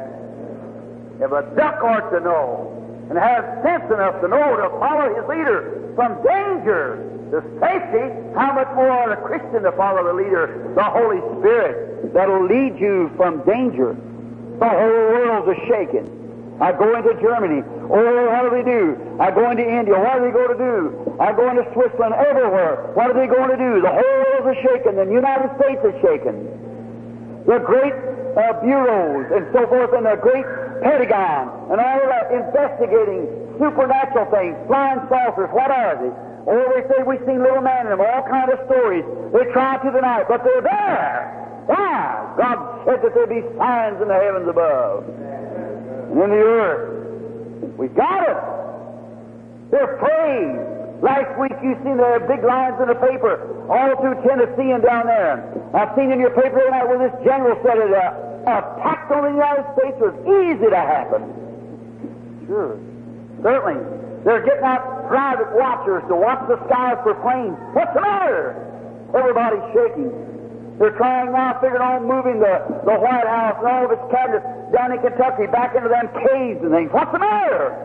If a duck ought to know, and has sense enough to know to follow his leader from danger to safety, how much more ought a Christian to follow the leader, the Holy Spirit, that'll lead you from danger. The whole world's a shaking. I go into Germany. Oh, what do they do? I go into India. What do they go to do? I go into Switzerland. Everywhere. What are they going to do? The whole world's a shaking. The United States is shaking. The great bureaus and so forth, and the great Pentagon, and all that investigating supernatural things, flying saucers, what are they? Oh, they say we've seen little man in them, all kind of stories. They try to deny it, but they're there. Why? God said that there be signs in the heavens above and in the earth. We got it. They're praised. Last week you seen the big lines in the paper all through Tennessee and down there. I've seen in your paper tonight where this general said it, attack on the United States was easy to happen. Sure. Certainly. They're getting out private watchers to watch the skies for planes. What's the matter? Everybody's shaking. They're trying now, figuring on moving the White House and all of its cabinets down in Kentucky back into them caves and things. What's the matter?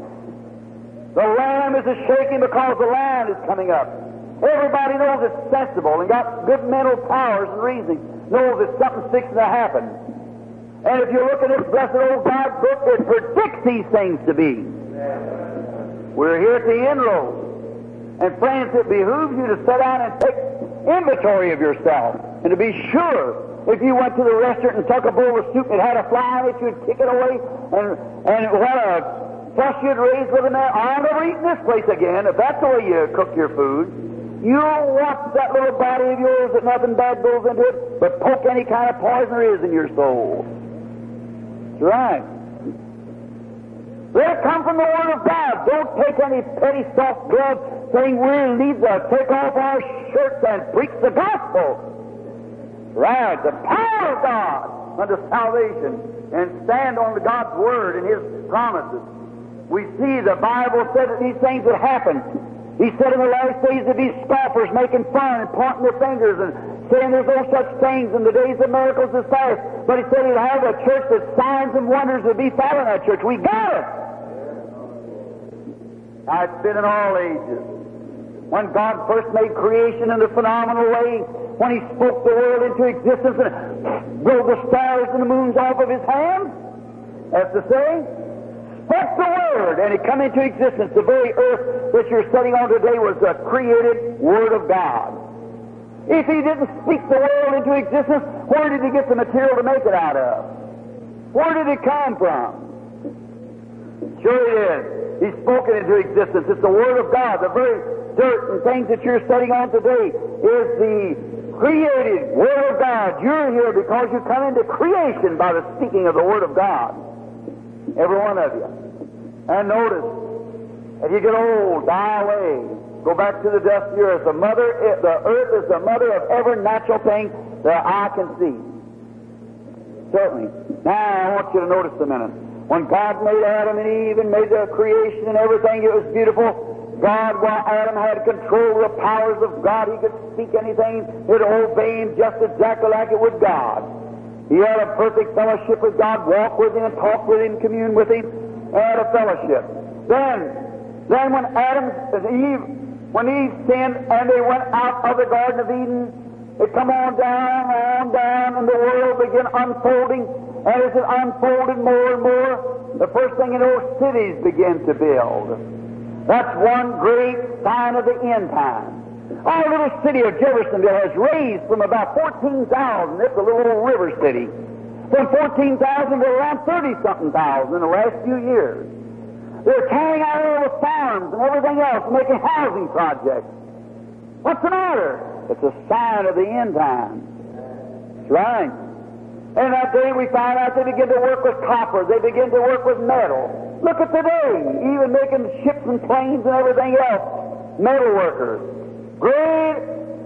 The lamb is shaking because the land is coming up. Everybody knows it's sensible and got good mental powers and reasoning, knows that something's fixing to happen. And if you look at this blessed old God book, it predicts these things to be. We're here at the inroad. And friends, it behooves you to sit down and take inventory of yourself and to be sure if you went to the restaurant and took a bowl of soup and it had a fly in it, you'd kick it away and what a fuss you'd raise with them there. I'll never eat in this place again if that's the way you cook your food. You'll watch that little body of yours that nothing bad goes into it, but poke any kind of poison there is in your soul. That's right. Let it come from the Word of God. Don't take any petty soft gloves saying we need to take off our shirts and preach the gospel. Right. The power of God unto salvation, and stand on God's Word and His promises. We see the Bible said that these things would happen. He said in the last days there'd be scoffers making fun and pointing their fingers and saying there's no such things in the days of miracles is past. But he said he'd have a church that signs and wonders would be found in that church. We got it! Now it's been in all ages. When God first made creation in a phenomenal way, when He spoke the world into existence and blew the stars and the moons off of His hand, that's to say, spoke the Word, and it come into existence. The very earth that you're sitting on today was the created Word of God. If He didn't speak the world into existence, where did He get the material to make it out of? Where did it come from? Sure it is. He spoke it into existence. It's the Word of God. The very dirt and things that you're sitting on today is the created Word of God. You're here because you come into creation by the speaking of the Word of God. Every one of you. And notice, as you get old, die away, go back to the dust of the earth. The earth is the mother of every natural thing that I can see. Certainly. Now, I want you to notice a minute. When God made Adam and Eve and made the creation and everything, it was beautiful. God, while Adam had control of the powers of God, he could speak anything, he'd obey Him just exactly like it would God. He had a perfect fellowship with God, walked with Him, talked with Him, communed with Him, and had a fellowship. Then when Adam and Eve, when Eve sinned and they went out of the Garden of Eden, it come on down, and the world began unfolding. And as it unfolded more and more, the first thing you know, cities began to build. That's one great sign of the end time. Our little city of Jeffersonville has raised from about 14,000, it's a little old river city, from 14,000 to around 30-something thousand in the last few years. They're carrying out all the farms and everything else, making housing projects. What's the matter? It's a sign of the end time. That's right. And that day we find out they begin to work with copper. They begin to work with metal. Look at today, even making ships and planes and everything else. Metal workers. Great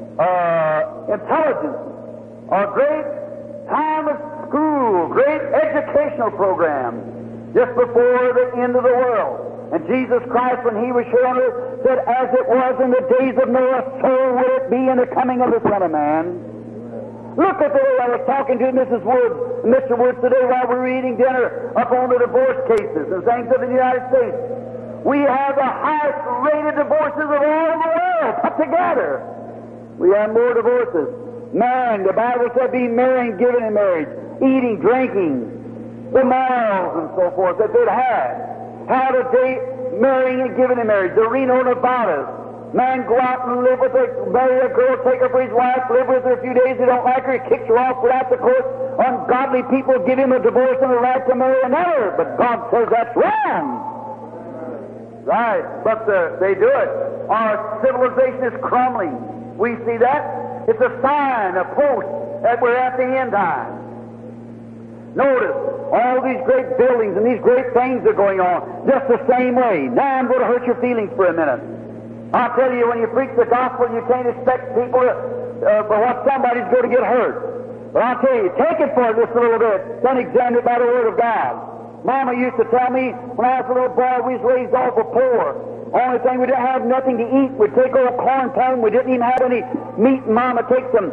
intelligence. A great time of school. Great educational program. Just before the end of the world. And Jesus Christ, when He was here on earth, said, as it was in the days of Noah, so will it be in the coming of the Son of Man. Look at the way I was talking to Mrs. Woods, Mr. Woods today while we were eating dinner up on the divorce cases and things of the United States. We have the highest rated divorces of all the world put together. We have more divorces. Marrying, the Bible said, be marrying, giving in marriage, eating, drinking, the morals and so forth that they'd had. How to date, marrying and giving in marriage, the Reno Nevadas. Man go out and live with her, marry a girl, take her for his wife, live with her a few days, he don't like her, he kicks her off without the court. Ungodly people give him a divorce and a right to marry another, but God says that's wrong. Right, but they do it. Our civilization is crumbling. We see that. It's a sign, a post that we're at the end time. Notice, all these great buildings and these great things are going on just the same way. Now I'm going to hurt your feelings for a minute. I'll tell you, when you preach the gospel, you can't expect people for what somebody's going to get hurt. But I'll tell you, take it for just a little bit, then examine it by the Word of God. Mama used to tell me when I was a little boy, we was raised awful poor. Only thing, we didn't have nothing to eat. We'd take old corn pone. We didn't even have any meat. Mama take some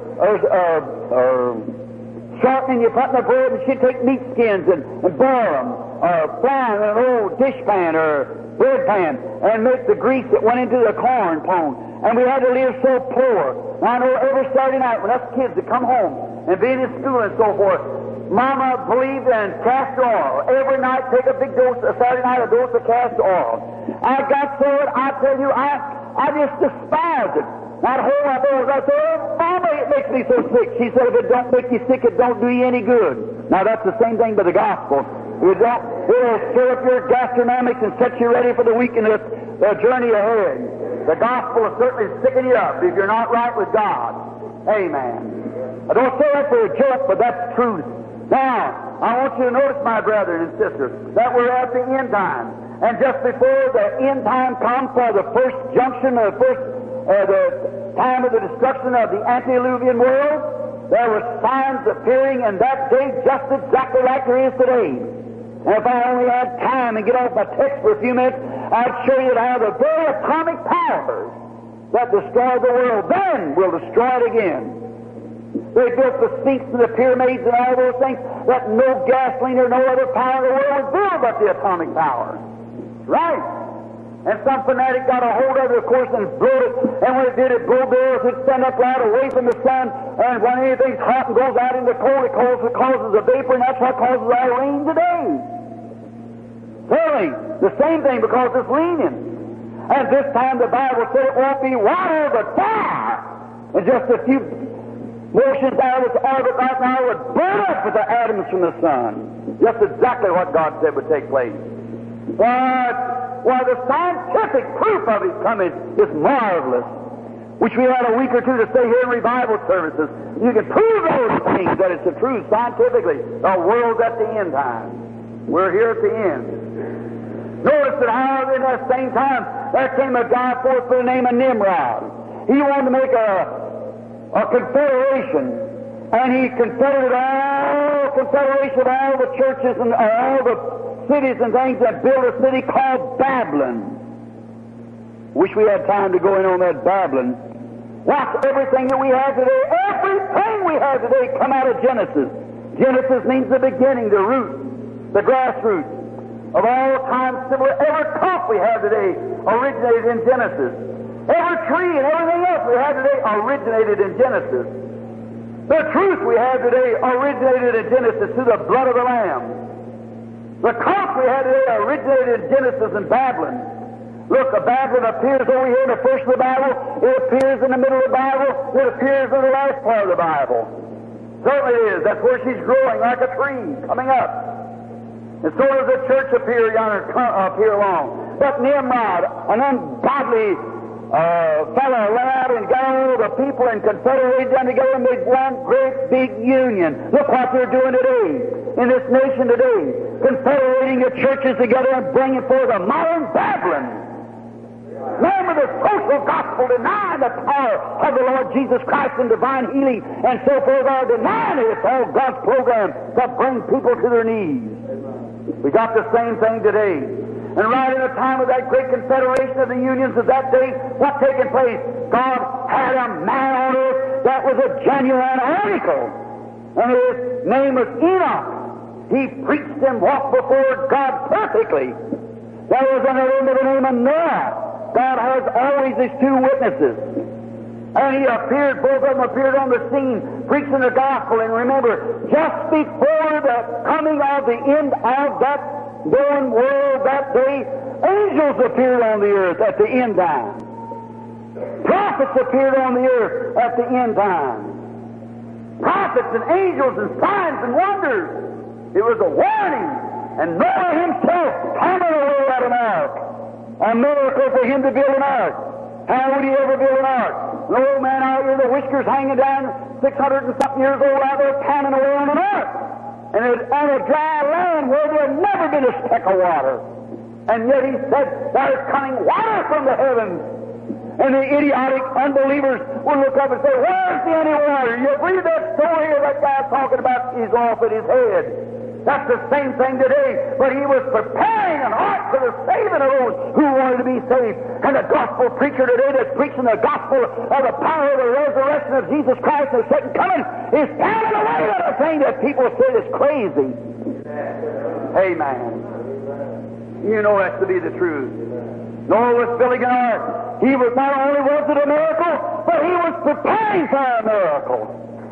shortening you put in the bread, and she'd take meat skins and boil them, or fry them in an old dish pan or bread pan, and make the grease that went into the corn pone. And we had to live so poor. Now, I know every Saturday night when us kids would come home and be in school and so forth, Mama believed in castor oil. Every night, take a big dose, Saturday night, a dose of castor oil. I got so it, I tell you, I just despised it. That whole I thought, I said, oh, Mama, it makes me so sick. She said, if it don't make you sick, it don't do you any good. Now, that's the same thing with the gospel. It'll stir up your gastronomics and set you ready for the week and the journey ahead. The gospel will certainly sicken you up if you're not right with God. Amen. I don't say that for a joke, but that's truth. Now, I want you to notice, my brethren and sisters, that we're at the end time. And just before the end time comes for the first junction, the time of the destruction of the antediluvian world, there were signs appearing in that day just exactly like there is today. And if I only had time and get off my text for a few minutes, I'd show you how the very atomic powers that destroyed the world then will destroy it again. They built the Sphinx and the pyramids and all those things that no gasoline or no other power in the world was built but the atomic power. Right. And some fanatic got a hold of it, of course, and blew it. And when it did, it blew there, it stand up right away from the sun. And when anything's hot and goes out into cold, it causes a vapor, and that's what causes our rain today. Certainly, the same thing because it's raining. And this time the Bible said it won't be water but fire. And just a few motions out of its orbit right now would burn up with the atoms from the sun. Just exactly what God said would take place. But, well, the scientific proof of His coming is marvelous, which we had a week or two to stay here in revival services. You can prove those things that it's the truth scientifically. The world's at the end time. We're here at the end. Notice that how in that same time there came a guy forth by the name of Nimrod. He wanted to make a confederation, and he confederated of all the churches and all the cities and things that built a city called Babylon. Wish we had time to go in on that Babylon. Watch everything that we have today. Everything we have today come out of Genesis. Genesis means the beginning, the root, the grassroots of all time civil. Every crop we have today originated in Genesis. Every tree and everything else we have today originated in Genesis. The truth we have today originated in Genesis through the blood of the Lamb. The crop we have today originated in Genesis and Babylon. Look, Babylon appears over here in the first of the Bible. It appears in the middle of the Bible. It appears in the last part of the Bible. Certainly it is. That's where she's growing like a tree coming up. And so does the church appear yonder, appear along. But Nimrod, an ungodly fellow, went out and got all the people and confederated them together and made one great big union. Look what they're doing today in this nation today, confederating the churches together and bringing forth a modern Babylon. Remember the social gospel, denying the power of the Lord Jesus Christ and divine healing and so forth, are denying it. It's all God's program to bring people to their knees. We got the same thing today. And right in the time of that great confederation of the unions of that day, what's taking place? God had a man on earth that was a genuine oracle. And his name was Enoch. He preached and walked before God perfectly. There was another by the name of Noah. God has always his two witnesses. And he appeared, both of them appeared on the scene, preaching the gospel. And remember, just before the coming of the end of that known world that day, angels appeared on the earth at the end time. Prophets appeared on the earth at the end time. Prophets and angels and signs and wonders. It was a warning. And Noah himself coming away out of an ark. A miracle for him to build an ark. How would he ever build an ark? An old man out here, the whiskers hanging down, 600 and something years old out there, pounding away on an ark. And on a dry land where there had never been a speck of water. And yet he said, there's coming water from the heavens. And the idiotic unbelievers will look up and say, where's the any water? You believe that story of that guy talking about he's off at his head? That's the same thing today. But he was preparing an ark for the saving of those who wanted to be saved. And the gospel preacher today that's preaching the gospel of the power of the resurrection of Jesus Christ and the second coming is pounding away at a thing that people say is crazy. Amen. You know that's to be the truth. Noah was building an ark. He was not only was it a miracle, but he was preparing for a miracle.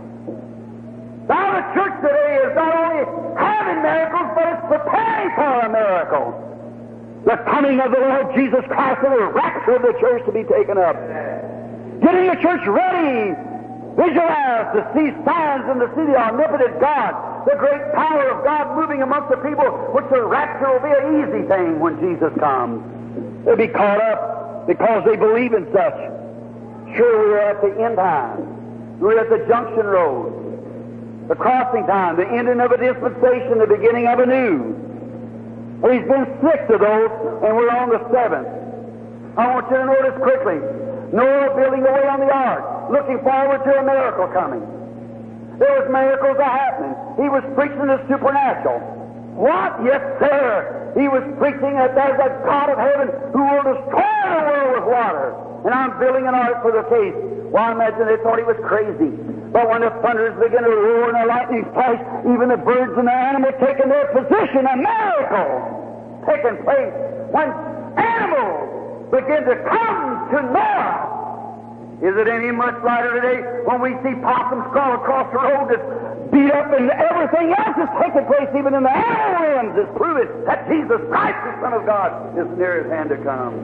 Now the church today is not only having miracles, but it's preparing for a miracle. The coming of the Lord Jesus Christ and the rapture of the church to be taken up. Getting the church ready, visualized to see signs and to see the omnipotent God, the great power of God moving amongst the people, which the rapture will be an easy thing when Jesus comes. They'll be caught up because they believe in such. Sure, we're at the end time. We're at the junction road. The crossing time, the ending of a dispensation, the beginning of a new. Well, he's been 6 of those, and we're on the 7th. I want you to notice quickly. Noah building away on the ark, looking forward to a miracle coming. There was miracles happening. He was preaching the supernatural. What? Yes, sir. He was preaching that there's a God of heaven who will destroy the world with water. And I'm building an ark for the case. Well, I imagine they thought he was crazy. But when the thunders begin to roar and the lightning flash, even the birds and the animals taking their position, a miracle taking place. When animals begin to come to Noah, is it any much lighter today when we see possums crawl across the road that's beat up and everything else is taking place, even in the animal realms, is proving that Jesus Christ, the Son of God, is near his hand to come.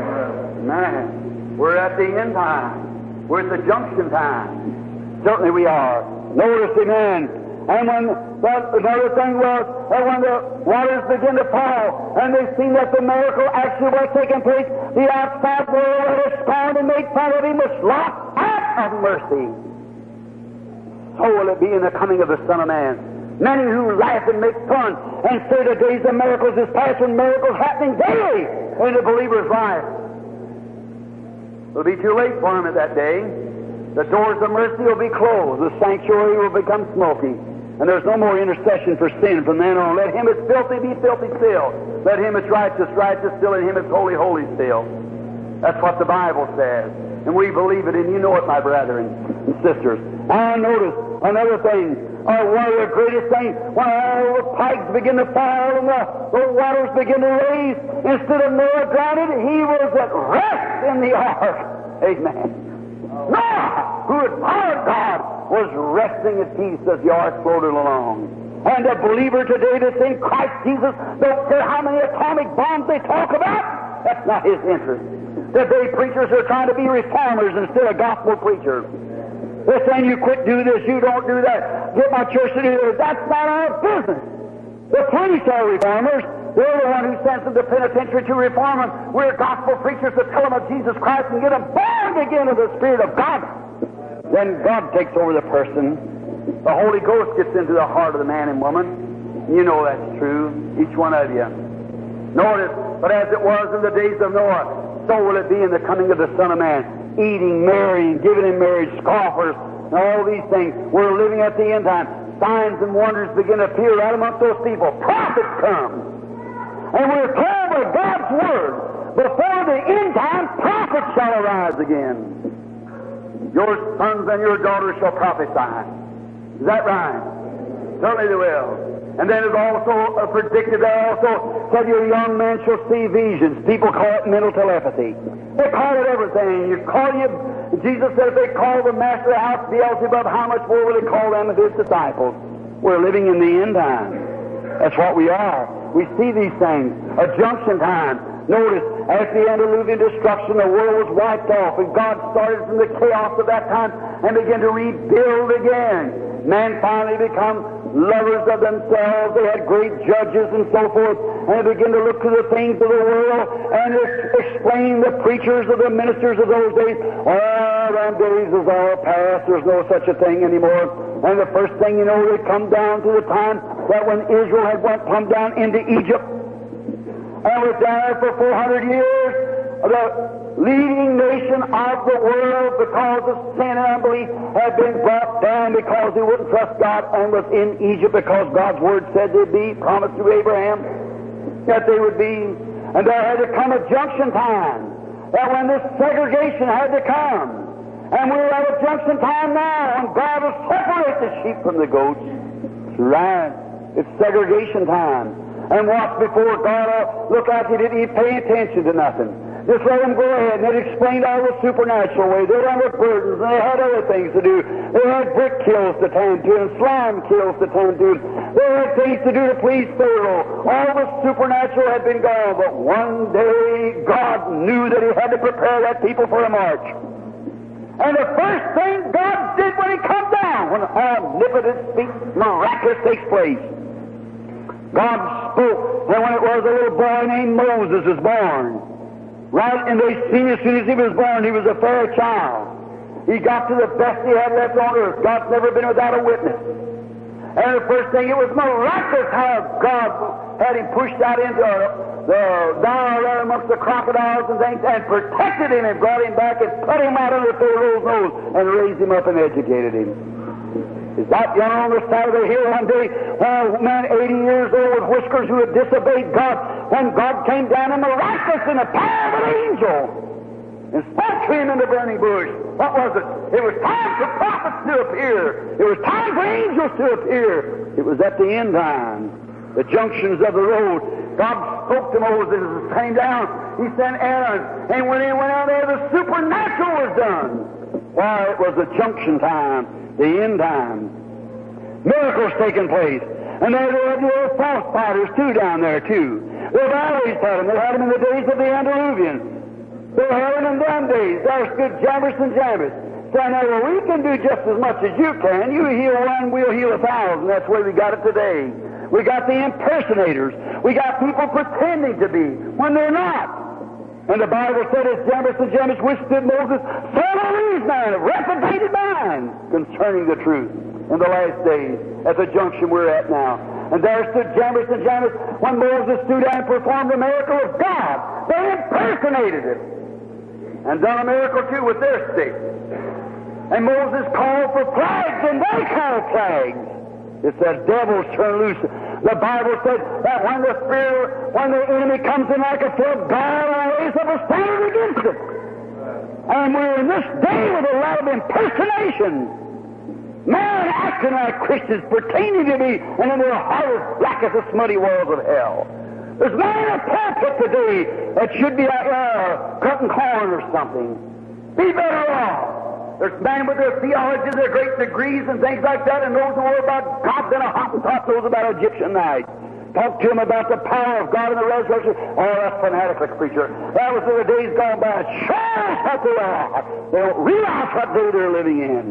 Man, we're at the end time. We're at the junction time. Certainly we are. Notice, amen. And when another thing was that when the waters begin to fall and they've seen that the miracle actually was taking place, the outside world that has scorned and made fun of him was locked out of mercy. So will it be in the coming of the Son of Man. Many who laugh and make fun and say the days of miracles is past and miracles happening daily in the believer's life. It'll be too late for him at that day. The doors of mercy will be closed. The sanctuary will become smoky. And there's no more intercession for sin from then on. Let him that's filthy be filthy still. Let him that's righteous, righteous still. And him that's holy, holy still. That's what the Bible says. And we believe it, and you know it, my brethren and sisters. And notice, Another thing, one of the greatest things, when all the pikes begin to fall and the waters begin to raise, instead of Noah drowned, he was at rest in the ark. Amen. Noah, who had followed God, was resting at peace as the ark floated along. And a believer today that's in Christ Jesus, don't care how many atomic bombs they talk about, that's not his interest. Today preachers are trying to be reformers instead of gospel preachers. They're saying you quit do this, you don't do that, get my church to do this. That's not our business. The police are reformers. They're the one who sends them to penitentiary to reform them. We're gospel preachers to tell them of Jesus Christ and get them born again of the Spirit of God. Then God takes over the person. The Holy Ghost gets into the heart of the man and woman. You know that's true, each one of you. Notice, but as it was in the days of Noah, so will it be in the coming of the Son of Man. Eating, marrying, giving in marriage, scoffers, and all these things. We're living at the end time. Signs and wonders begin to appear right amongst those people. Prophets come. And we're told by God's Word, before the end time, prophets shall arise again. Your sons and your daughters shall prophesy. Is that right? Certainly they will. And then it's also predicted there also said your young men shall see visions. People call it mental telepathy. They call it everything. Jesus said if they call the master of the house Beelzebub, how much more will he call them of his disciples? We're living in the end time. That's what we are. We see these things. A junction time. Notice, after the antediluvian destruction, the world was wiped off, and God started from the chaos of that time and began to rebuild again. Man finally become lovers of themselves. They had great judges and so forth, and they began to look to the things of the world and explain the preachers of the ministers of those days. Oh, them days is all past. There's no such a thing anymore. And the first thing you know, they come down to the time that when Israel had come down into Egypt, and was there for 400 years, the leading nation of the world, because of sin and unbelief, had been brought down because they wouldn't trust God, and was in Egypt because God's Word said they'd be, promised to Abraham that they would be. And there had to come a junction time, that when this segregation had to come. And we're at a junction time now, and God will separate the sheep from the goats. That's right. It's segregation time. And watch before God look like He didn't even pay attention to nothing. Just let them go ahead, and they'd explain all the supernatural way. They were under burdens, and they had other things to do. They had brick kills to tend to, and slime kills to tend to. They had things to do to please Pharaoh. All the supernatural had been gone, but one day God knew that He had to prepare that people for a march. And the first thing God did when He come down, when omnipotent speech miraculous takes place, God spoke, and when it was a little boy named Moses was born, right, and they seen as soon as he was born, he was a fair child. He got to the best he had left on earth. God's never been without a witness. And the first thing, it was miraculous how God had him pushed out into down there amongst the crocodiles and things, and protected him and brought him back and put him out under Pharaoh's nose and raised him up and educated him. Is that young on the side of the hill one day, when a man 80 years old with whiskers who had disobeyed God, when God came down in miraculous in the power of an angel and spoke to him in the burning bush? What was it? It was time for prophets to appear. It was time for angels to appear. It was at the end time, the junctions of the road. God spoke to Moses as he came down. He sent Aaron, and when he went out there, the supernatural was done. Why, it was the junction time, the end time. Miracles taking place. And there were the false fighters, too, down there, too. They've always had them. They had them in the days of the antediluvian. They had them in them days. There stood Jambres and Jambres, saying, well, we can do just as much as you can. You heal one, we'll heal 1,000. That's where we got it today. We got the impersonators. We got people pretending to be when they're not. And the Bible said, as Jambres and Jambres withstood Moses, so will these men of reprobated minds concerning the truth in the last days, at the junction we're at now. And there stood Jambres and Jambres when Moses stood down and performed the miracle of God. They impersonated it and done a miracle too with their stick. And Moses called for plagues, and they called plagues. It said devils turn loose. The Bible said that when the enemy comes in like a flood, God will raise up a standard against it. And we're in this day with a lot of impersonation. Man acting like Christians, pretending to be, and in their heart is black as the smutty walls of hell. There's man in a pulpit today that should be cutting corn or something. Be better off. There's men with their theologies, their great degrees and things like that, and knows more about God than a Hottentot knows about Egyptian knights. Talk to them about the power of God and the resurrection. Oh, that's fanatic preacher. That was in the days gone by. Sure what they are. They don't realize what day they're living in.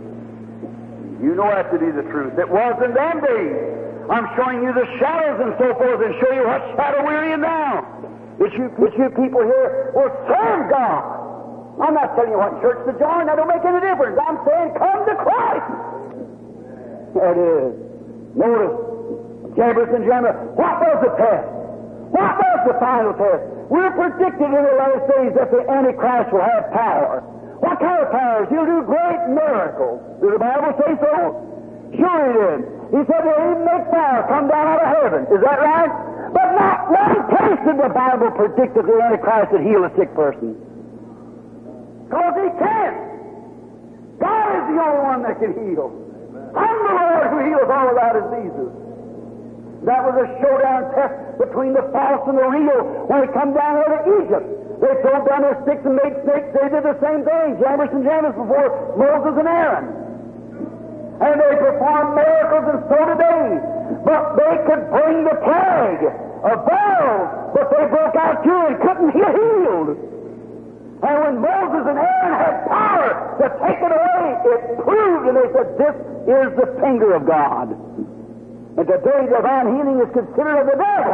You know that to be the truth. It was in them days. I'm showing you the shadows and so forth, and show you what shadow we're in now. That you people here will serve God. I'm not telling you what church to join. That don't make any difference. I'm saying come to Christ. There it is. Notice, Jambres and Jambres, what was the test? What was the final test? We're predicted in the last days that the Antichrist will have power. What kind of powers? He'll do great miracles. Did the Bible say so? Sure he did. He said he'll even make fire come down out of heaven. Is that right? But not one place in the Bible predicted the Antichrist would heal a sick person. Because he can't. God is the only one that can heal. I'm the Lord who heals all of our diseases. That was a showdown test between the false and the real when they come down out of Egypt. They threw down their sticks and made snakes. They did the same thing, Jambres and Jambres, before Moses and Aaron. And they performed miracles, and so did they. But they could bring the plague of Baal, but they broke out too and couldn't get healed. And when Moses and Aaron had power to take it away, it proved, and they said, this is the finger of God. And today divine healing is considered of the devil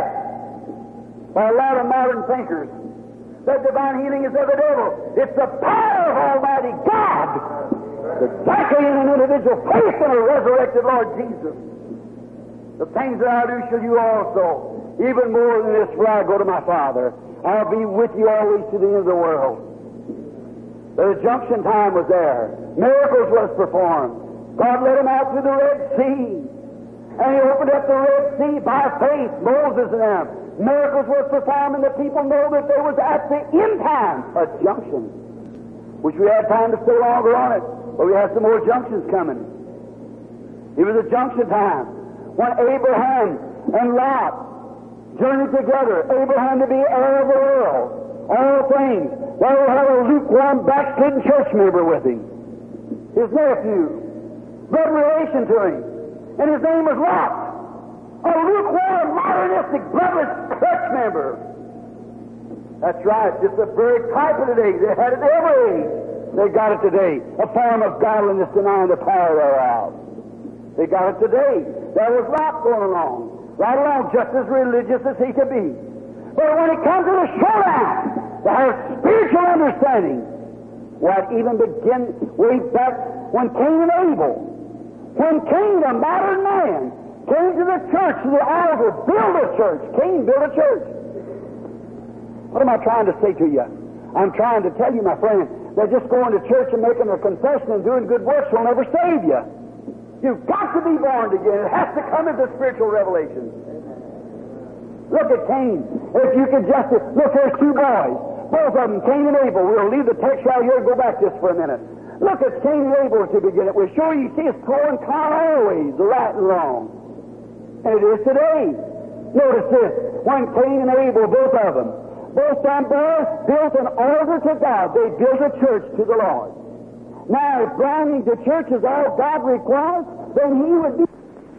by a lot of modern thinkers. That divine healing is of the devil. It's the power of Almighty God exactly in an individual faith in a resurrected Lord Jesus. The things that I do shall you also. Even more than this, where I go to my Father. I'll be with you always to the end of the world. The junction time was there. Miracles was performed. God led him out through the Red Sea. And he opened up the Red Sea by faith, Moses and them. Miracles were performed, and the people know that there was at the end time a junction. Wish we had time to stay longer on it, but we have some more junctions coming. It was a junction time when Abraham and Lot journeyed together. Abraham to be heir of the world, all things. They had a lukewarm, backslidden church member with him, his nephew, blood relation to him. And his name was Lot, a lukewarm, modernistic, bloodless church member. That's right, just the very type of today. They had it every age. They got it today. A form of godliness denying the power thereof. They got it today. There was Lot going along, right along, just as religious as he could be. But when it comes to the showdown, to have spiritual understanding, what even begin way back when Cain and Abel. When Cain, a modern man, came to the church, to the altar, build a church. Cain built a church. What am I trying to say to you? I'm trying to tell you, my friend, that just going to church and making a confession and doing good works will never save you. You've got to be born again. It has to come into spiritual revelation. Look at Cain. If you could just look, there's two boys. Both of them, Cain and Abel. We'll leave the text right here and go back just for a minute. Look at Cain and Abel to begin it with. Sure, you see it's pro and con always, the right and wrong. And it is today. Notice this. When Cain and Abel, both of them built an altar to God. They built a church to the Lord. Now, if belonging to church is all God requires, then he would be.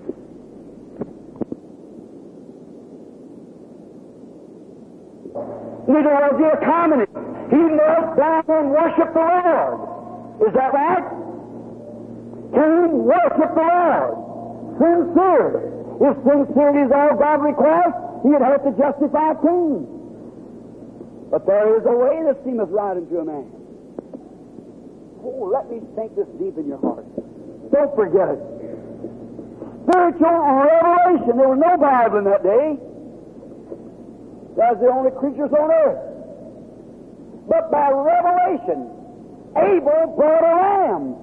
Neither was he a communist. He knelt down and worshiped the Lord. Is that right? Cain worshiped the Lord. Sincere. If sincerity is all God requires, he'd have to justify Cain. But there is a way that seemeth right unto a man. Oh, let me sink this deep in your heart. Don't forget it. Spiritual revelation. There was no Bible in that day. That was the only creatures on earth. But by revelation, Abel brought a lamb.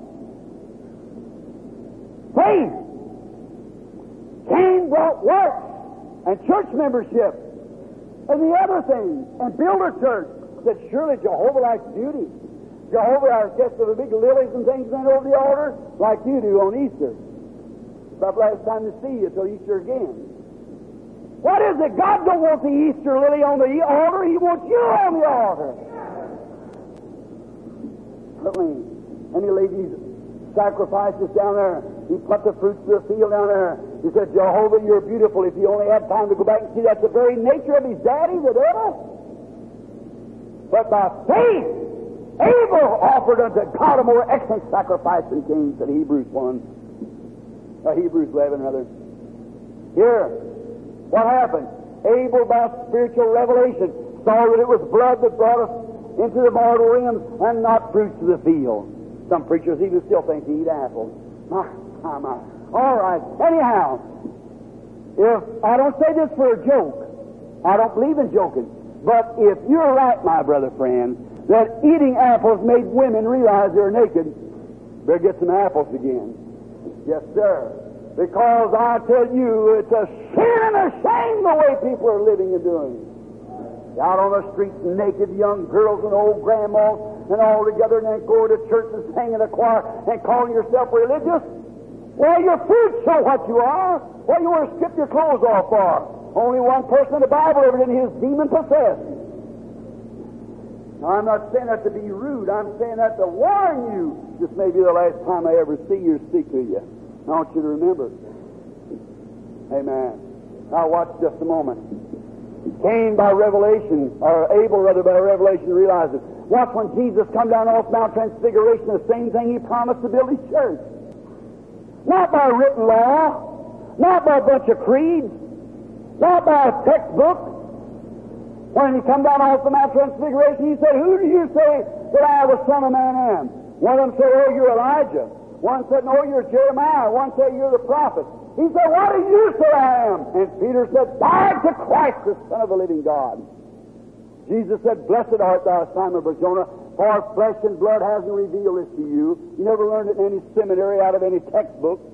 Faith. Cain brought works and church membership and the other things and build a church that surely Jehovah likes beauty. Jehovah, I guess there were big lilies and things then over the altar, like you do on Easter. About last time to see you till Easter again. What is it? God don't want the Easter lily on the altar. He wants you on the altar. And he laid these sacrifices down there. He put the fruits of the field down there. He said, Jehovah, you're beautiful. If you only had time to go back and see, that's the very nature of his daddy, the devil. But by faith, Abel offered unto God a more excellent sacrifice than Cain, said Hebrews 1. Hebrews 11, rather. Here, what happened? Abel, by spiritual revelation, saw that it was blood that brought us into the mortal realms and not fruits of the field. Some preachers even still think they eat apples. My. All right. Anyhow, if I don't say this for a joke, I don't believe in joking, but if you're right, my brother friend, that eating apples made women realize they're naked, better get some apples again. Yes, sir. Because I tell you, it's a sin and a shame the way people are living and doing. Out on the streets, naked young girls and old grandmas, and all together, and then go to church and sing in the choir and calling yourself religious. Well, your fruits show what you are. What you want to strip your clothes off for? Only one person in the Bible ever did, his demon possessed. Now, I'm not saying that to be rude. I'm saying that to warn you. This may be the last time I ever see you or speak to you. I want you to remember. Amen. Now watch just a moment. Cain by revelation, or Abel rather by revelation, realized it. Watch when Jesus come down off Mount Transfiguration, the same thing he promised to build his church. Not by written law, not by a bunch of creeds, not by a textbook. When he come down off the Mount Transfiguration, he said, who do you say that I, the Son of Man, am? One of them said, oh, you're Elijah. One said, no, you're Jeremiah. One said, you're the prophet. He said, what do you say I am? And Peter said, I am the Christ, the Son of the living God. Jesus said, blessed art thou, Simon Bar-Jonah, for flesh and blood hasn't revealed this to you. You never learned it in any seminary out of any textbook.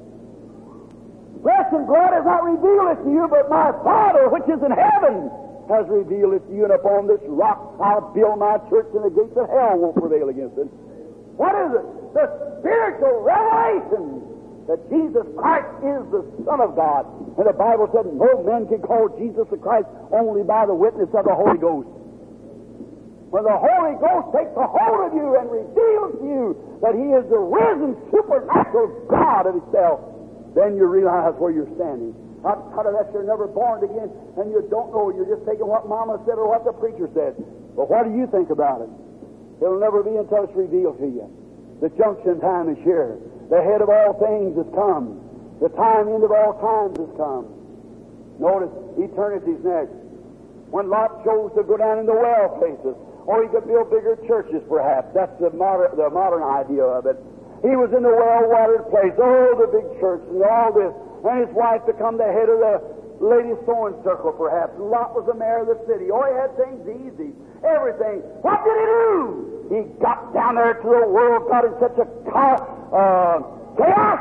Flesh and blood has not revealed it to you, but my Father, which is in heaven, has revealed it to you. And upon this rock I'll build my church, and the gates of hell won't prevail against it. What is it? The spiritual revelation that Jesus Christ is the Son of God. And the Bible said no man can call Jesus the Christ only by the witness of the Holy Ghost. When the Holy Ghost takes a hold of you and reveals to you that He is the risen supernatural God of Himself, then you realize where you're standing. Out of that you're never born again, and you don't know. You're just taking what Mama said or what the preacher said. But what do you think about it? It'll never be until it's revealed to you. The junction time is here. The head of all things has come. The time end of all times has come. Notice, eternity's next. When Lot chose to go down in the well places, or he could build bigger churches perhaps. That's the modern idea of it. He was in the well-watered place, oh, the big church and all this, and his wife become the head of the ladies' sewing circle perhaps. Lot was the mayor of the city. Oh, he had things easy. Everything. What did he do? He got down there to the world, got in such a chaos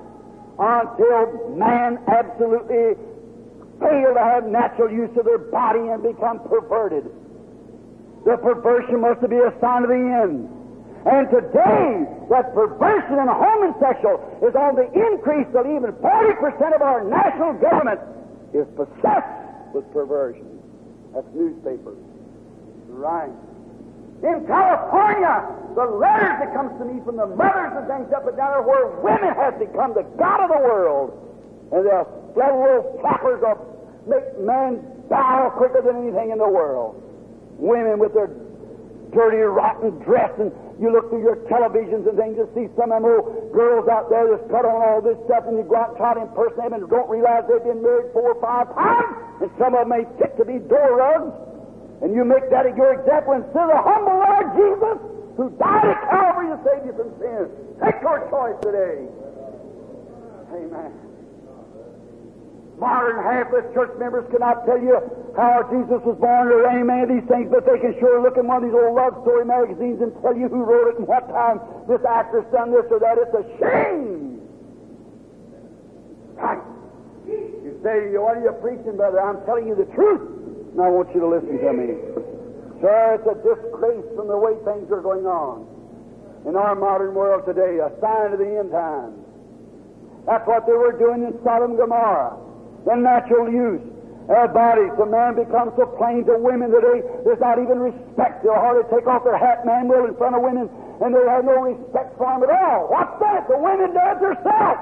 until man absolutely failed to have natural use of their body and become perverted. The perversion must be a sign of the end. And today, that perversion and homosexual is on the increase that even 40% of our national government is possessed with perversion. That's newspapers. Right. In California, the letters that comes to me from the mothers and things up and down there where women have become the god of the world. And they'll spread little flappers will make men bow quicker than anything in the world. Women with their dirty, rotten dress, and you look through your televisions and things, you see some of them old girls out there that's cut on all this stuff, and you go out and try to impersonate them and don't realize they've been married 4 or 5 times, and some of them ain't fit to be door rugs. And you make that your example instead of the humble Lord Jesus, who died at Calvary to save you from sin. Take your choice today. Amen. Modern half-less church members cannot tell you how Jesus was born or any man of these things, but they can sure look in one of these old love story magazines and tell you who wrote it and what time this actor's done this or that. It's a shame. Right. You say, what are you preaching, brother? I'm telling you the truth. And I want you to listen to me. Sir, it's a disgrace from the way things are going on. in our modern world today, a sign of the end times. That's what they were doing in Sodom and Gomorrah. The natural use of bodies. The man becomes so plain to women today, there's not even respect. They'll hardly take off their hat, man will, in front of women, and they have no respect for them at all. What's that? The women does herself.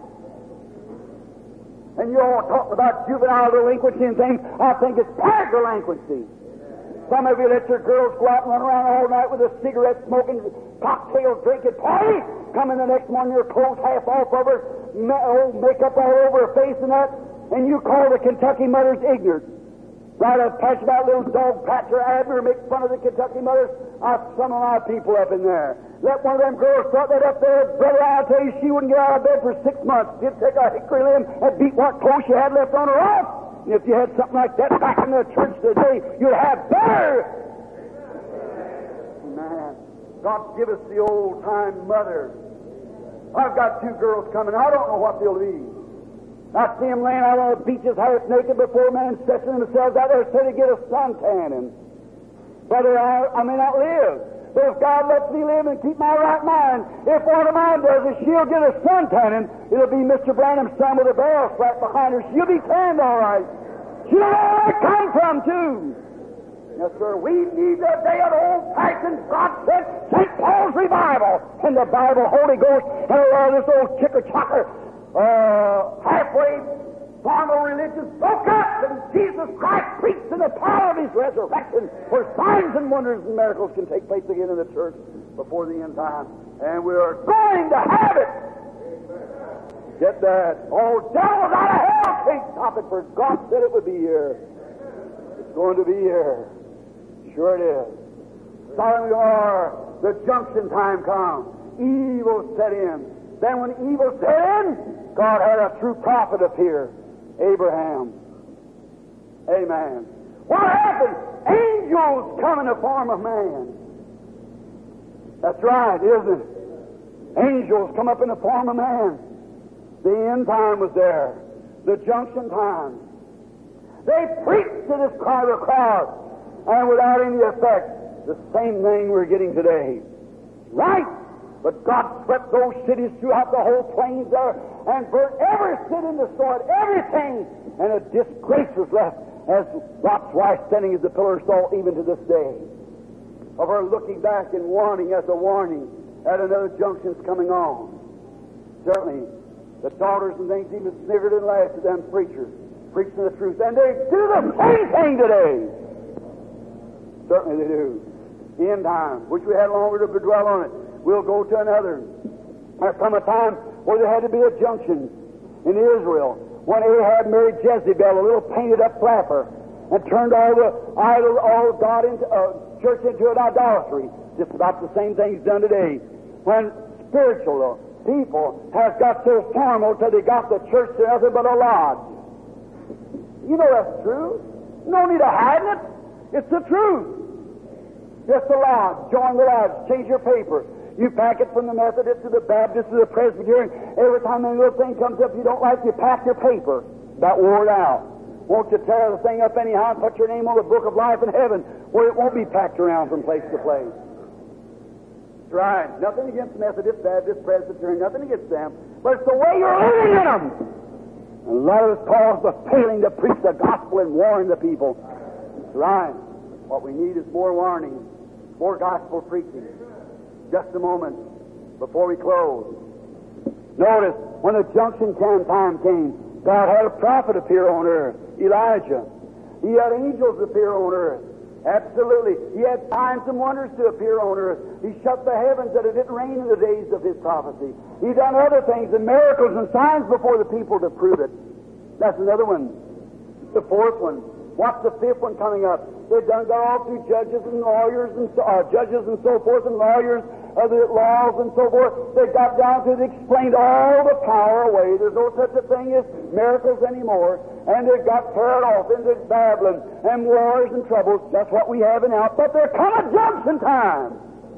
And you all talk about juvenile delinquency and things. I think it's part delinquency. Some of you let your girls go out and run around all night with a cigarette smoking, cocktail drinking, party. Come in the next morning, your clothes half off of her, old makeup all over her face and that, and you call the Kentucky mothers ignorant. Right up, patch about little dog patcher Abner, make fun of the Kentucky mothers. Some of my people up in there. Let one of them girls start that up there, brother, I'll tell you, she wouldn't get out of bed for 6 months. She'd take a hickory limb and beat what clothes she had left on her off. And if you had something like that back in the church today, you'd have better. Man, God give us the old-time mother. I've got 2 girls coming. I don't know what they'll be. I see them laying out on the beaches half naked before men, stretching themselves out there so to get a suntan. And brother, I may not live, but if God lets me live and keep my right mind, if one of mine does it, she'll get a suntan, and it'll be Mr. Branham's son with a barrel flat behind her. She'll be tanned all right. She'll know where I come from, too. Yes, sir, we need the day of old-fashioned, God-sent St. Paul's revival in the Bible, Holy Ghost, and this old chicker-chocker, halfway formal religion broke up, and Jesus Christ preached in the power of His resurrection, where signs and wonders and miracles can take place again in the church before the end time. And we are going to have it. Get that. Oh, devils out of hell can't stop it, for God said it would be here. It's going to be here. Sure it is. Sodom and Gomorrah, the junction time comes. Evil set in. Then when evil set in, God had a true prophet appear, Abraham. Amen. What happened? Angels come in the form of man. That's right, isn't it? Angels come up in the form of man. The end time was there. The junction time. They preached to this crowd of crowd, and without any effect, the same thing we're getting today. Right? But God swept those cities throughout the whole plains there and burnt every city and destroyed everything. And a disgrace was left, as Lot's wife standing as a pillar of salt even to this day, of her looking back and warning as a warning at another junction's coming on. Certainly, the daughters and things even sniggered and laughed at them preachers, preaching the truth. And they do the same thing today. Certainly they do. The end time. Wish we had longer to dwell on it. We'll go to another. There come a time where there had to be a junction in Israel when Ahab married Jezebel, a little painted-up flapper, and turned all the idol, all God into church into an idolatry. Just about the same thing's done today. When spiritual people have got so formal till they got the church to nothing but a lodge. You know that's true. No need of hiding it. It's the truth. Just a lodge. Join the lodge. Change your paper. You pack it from the Methodist to the Baptist to the Presbyterian. Every time a little thing comes up you don't like, you pack your paper. About wore it out. Won't you tear the thing up anyhow and put your name on the book of life in heaven, where it won't be packed around from place to place? That's right. Nothing against Methodist, Baptist, Presbyterian, nothing against them. But it's the way you're living in them. And a lot of us cause the failing to preach the gospel and warn the people. That's right. What we need is more warning, more gospel preaching. Just a moment before we close. Notice, when the junction time came, God had a prophet appear on earth, Elijah. He had angels appear on earth. Absolutely. He had signs and wonders to appear on earth. He shut the heavens that it didn't rain in the days of His prophecy. He done other things and miracles and signs before the people to prove it. That's another one. The fourth one. What's the fifth one coming up? They've done got all through judges and lawyers and judges and so forth and lawyers of the laws and so forth. They got down to it, explained all the power away. There's no such a thing as miracles anymore. And they got carried off into Babylon and wars and troubles. That's what we have now. But there come a junction time.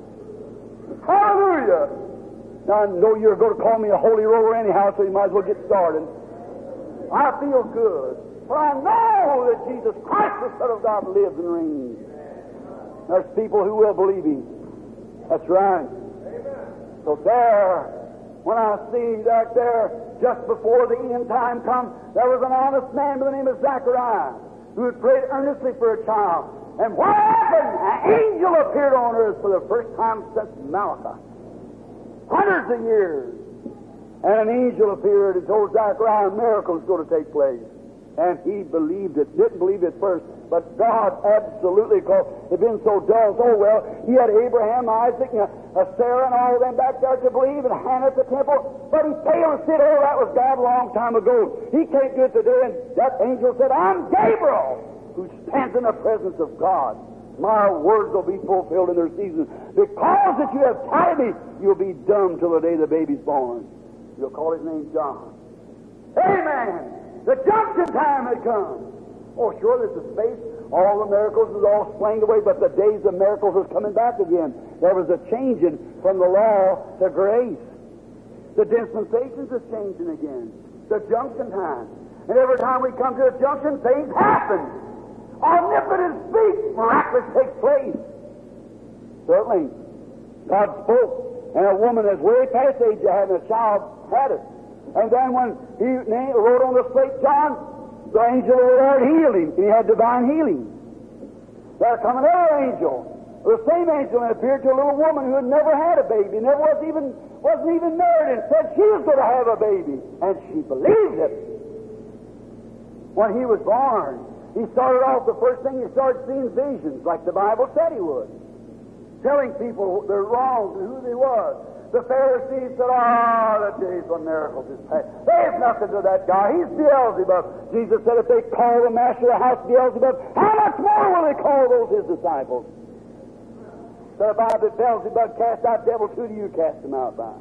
Hallelujah! Now I know you're going to call me a holy roller anyhow, so you might as well get started. I feel good. For I know that Jesus Christ, the Son of God, lives and reigns. There's people who will believe Him. That's right. Amen. So there, when I see that there, just before the end time come, there was an honest man by the name of Zachariah who had prayed earnestly for a child. And what happened? An angel appeared on earth for the first time since Malachi. Hundreds of years. And an angel appeared and told Zachariah a miracle was going to take place. And he believed it. Didn't believe it first, but God absolutely, because it had been so dull, so well. He had Abraham, Isaac, and Sarah, and all of them back there to believe, and Hannah at the temple. But he failed and said, oh, that was God a long time ago. He can't do it today. And that angel said, I'm Gabriel, who stands in the presence of God. My words will be fulfilled in their season. Because that you have tied me, you'll be dumb till the day the baby's born. You'll call his name John. Amen. The junction time had come. Oh, sure, this is space. All the miracles was all explained away, but the days of miracles was coming back again. There was a changing from the law to grace. The dispensations is changing again. The junction time. And every time we come to a junction, things happen. Omnipotent speaks. Miraculous takes place. Certainly, God spoke, and a woman that's way past age of having a child had it. And then when he wrote on the slate, John, the angel of the Lord healed him, and he had divine healing. There come another angel, the same angel, and appeared to a little woman who had never had a baby, never wasn't even married, and said she was going to have a baby, and she believed it. When he was born, he started off, the first thing he started seeing visions, like the Bible said he would, telling people their wrongs and who they were. The Pharisees said, the days when miracles is past. There's nothing to that guy. He's Beelzebub. Jesus said, if they call the master of the house Beelzebub, how much more will they call those his disciples? So the Bible said, Beelzebub cast out devils, who do you cast them out by?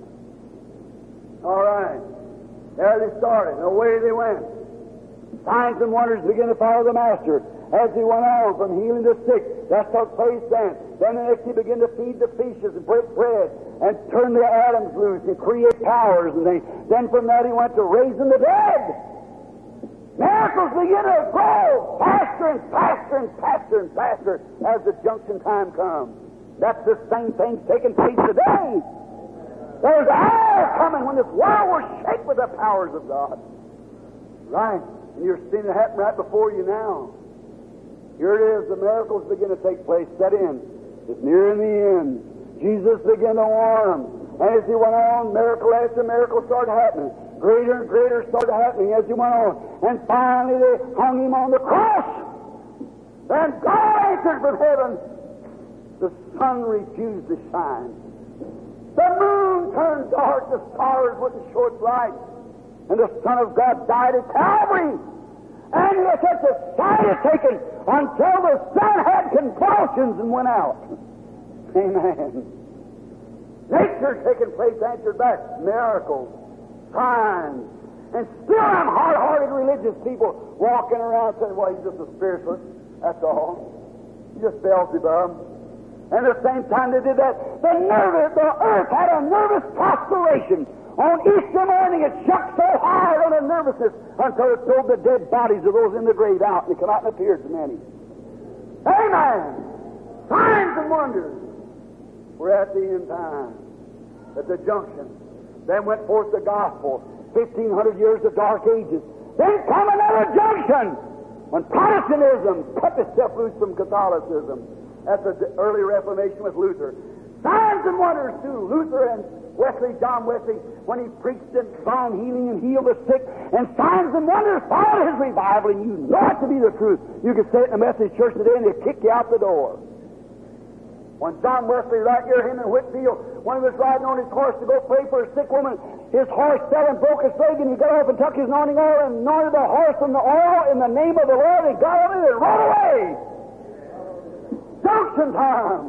All right. There they started, and away they went. Signs and wonders began to follow the master as he went on from healing the sick. That took place then. Then the next he began to feed the fishes and break bread and turn the atoms loose and create powers and things. Then from that he went to raising the dead. Miracles begin to grow faster and faster and faster and faster as the junction time comes. That's the same thing taking place today. There's an hour coming when this world will shake with the powers of God. Right. And you're seeing it happen right before you now. Here it is, the miracles begin to take place, set in. It's near in the end. Jesus began to warn them. And as he went on, miracle after miracle started happening. Greater and greater started happening as he went on. And finally they hung him on the cross. Then God answered from heaven. The sun refused to shine. The moon turned dark, the stars wouldn't show its light. And the Son of God died at Calvary. And he had such a sight of taken until the sun had convulsions and went out. Amen. Nature taking place, answered back. Miracles, signs. And still I'm hard-hearted religious people walking around saying, well, he's just a spiritualist. That's all. He's just Beelzebub. And at the same time they did that, the earth had a nervous prostration. On Easter morning, it shook so hard on the nervousness until it threw the dead bodies of those in the grave out, and they come out and appeared to many. Amen! Signs and wonders. We're at the end time, at the junction. Then went forth the gospel, 1,500 years of dark ages. Then come another junction, when Protestantism cut itself loose from Catholicism. That's the early Reformation with Luther. Signs and wonders too. Luther and Wesley, John Wesley, when he preached divine healing and healed the sick, and signs and wonders followed his revival, and you know it to be the truth. You could say it in a Methodist church today, and they'd kick you out the door. When John Wesley, right near him in Whitfield, when he was riding on his horse to go pray for a sick woman, his horse fell and broke his leg, and he got off and took his anointing oil and anointed the horse in the oil in the name of the Lord, and got on it and rode away. Junction time.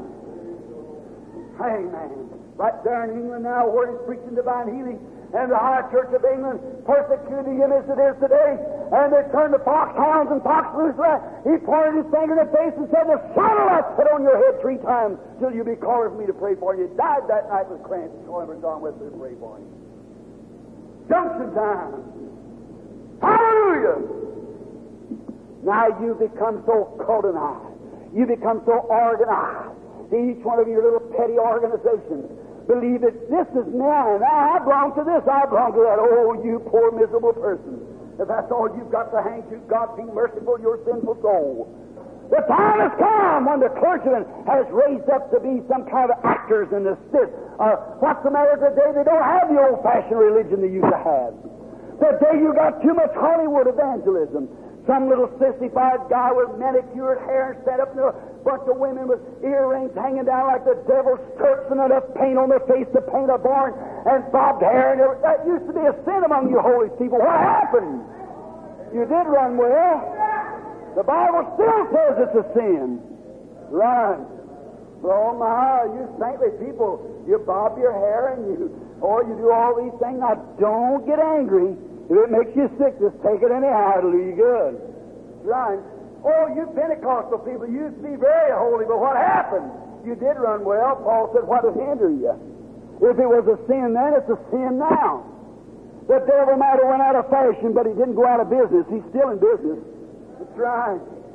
Amen. Right there in England now, where he's preaching divine healing, and the High Church of England persecuting him as it is today, and they turned the foxhounds and foxloose. He pointed his finger in the face and said, the sun will not put on your head 3 times till you be called for me to pray for you. He died that night with cramps, calling for John Wesley to pray for him. Junction time. Hallelujah! Now you become so cultinized. You become so organized. Each one of your little petty organizations. believe that this is now, and I belong to this, I belong to that. Oh, you poor miserable person. If that's all you've got to hang to, God be merciful to your sinful soul. The time has come when the clergyman has raised up to be some kind of actors in the state. What's the matter today? They don't have the old-fashioned religion they used to have. Today you got too much Hollywood evangelism. Some little sissified guy with manicured hair and set up near a bunch of women with earrings hanging down like the devil's stirrups and enough paint on their face to paint a barn and bobbed hair. And that used to be a sin among you holy people. What happened? You did run well. The Bible still says it's a sin. Right. Oh my, you saintly people, you bob your hair and you do all these things. Now don't get angry. If it makes you sick, just take it anyhow. It'll do you good. Right. Oh, you Pentecostal people, you used to be very holy, but what happened? You did run well. Paul said, what would hinder you? If it was a sin then, it's a sin now. The devil might have went out of fashion, but he didn't go out of business. He's still in business. That's right.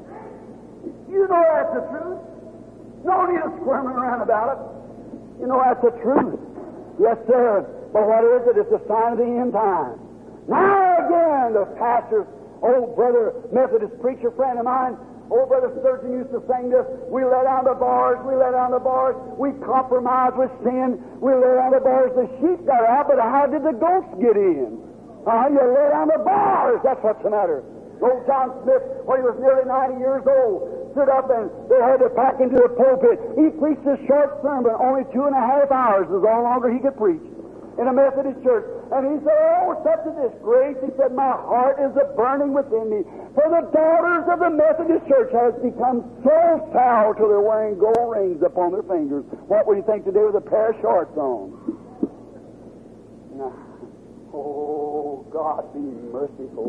You know that's the truth. No need of squirming around about it. You know that's the truth. Yes, sir. But what is it? It's a sign of the end time. Now again, the pastor's old brother Methodist preacher friend of mine, old brother Sturgeon used to sing this, we let down the bars, we let down the bars, we compromise with sin, we let down the bars, the sheep got out, but how did the goats get in? You let down the bars, that's what's the matter. Old John Smith, when he was nearly 90 years old, stood up and they had to pack into the pulpit. He preached a short sermon, only 2.5 hours is all longer he could preach, in a Methodist church. And he said, oh, such a disgrace. He said, my heart is a-burning within me. For the daughters of the Methodist church has become so sour till they're wearing gold rings upon their fingers. What would you think today with a pair of shorts on? Now, oh, God, be merciful.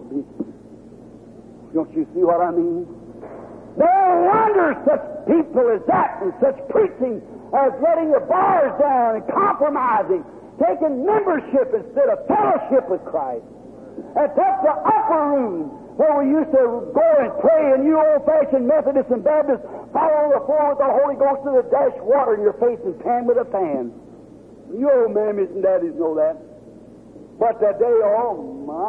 Don't you see what I mean? No wonder such people as that and such preaching as letting the bars down and compromising, taking membership instead of fellowship with Christ. And that's the upper room where we used to go and pray, and you old-fashioned Methodists and Baptists follow the floor with the Holy Ghost to the dash water in your face and pan with a fan. You old mammies and daddies know that. But today, oh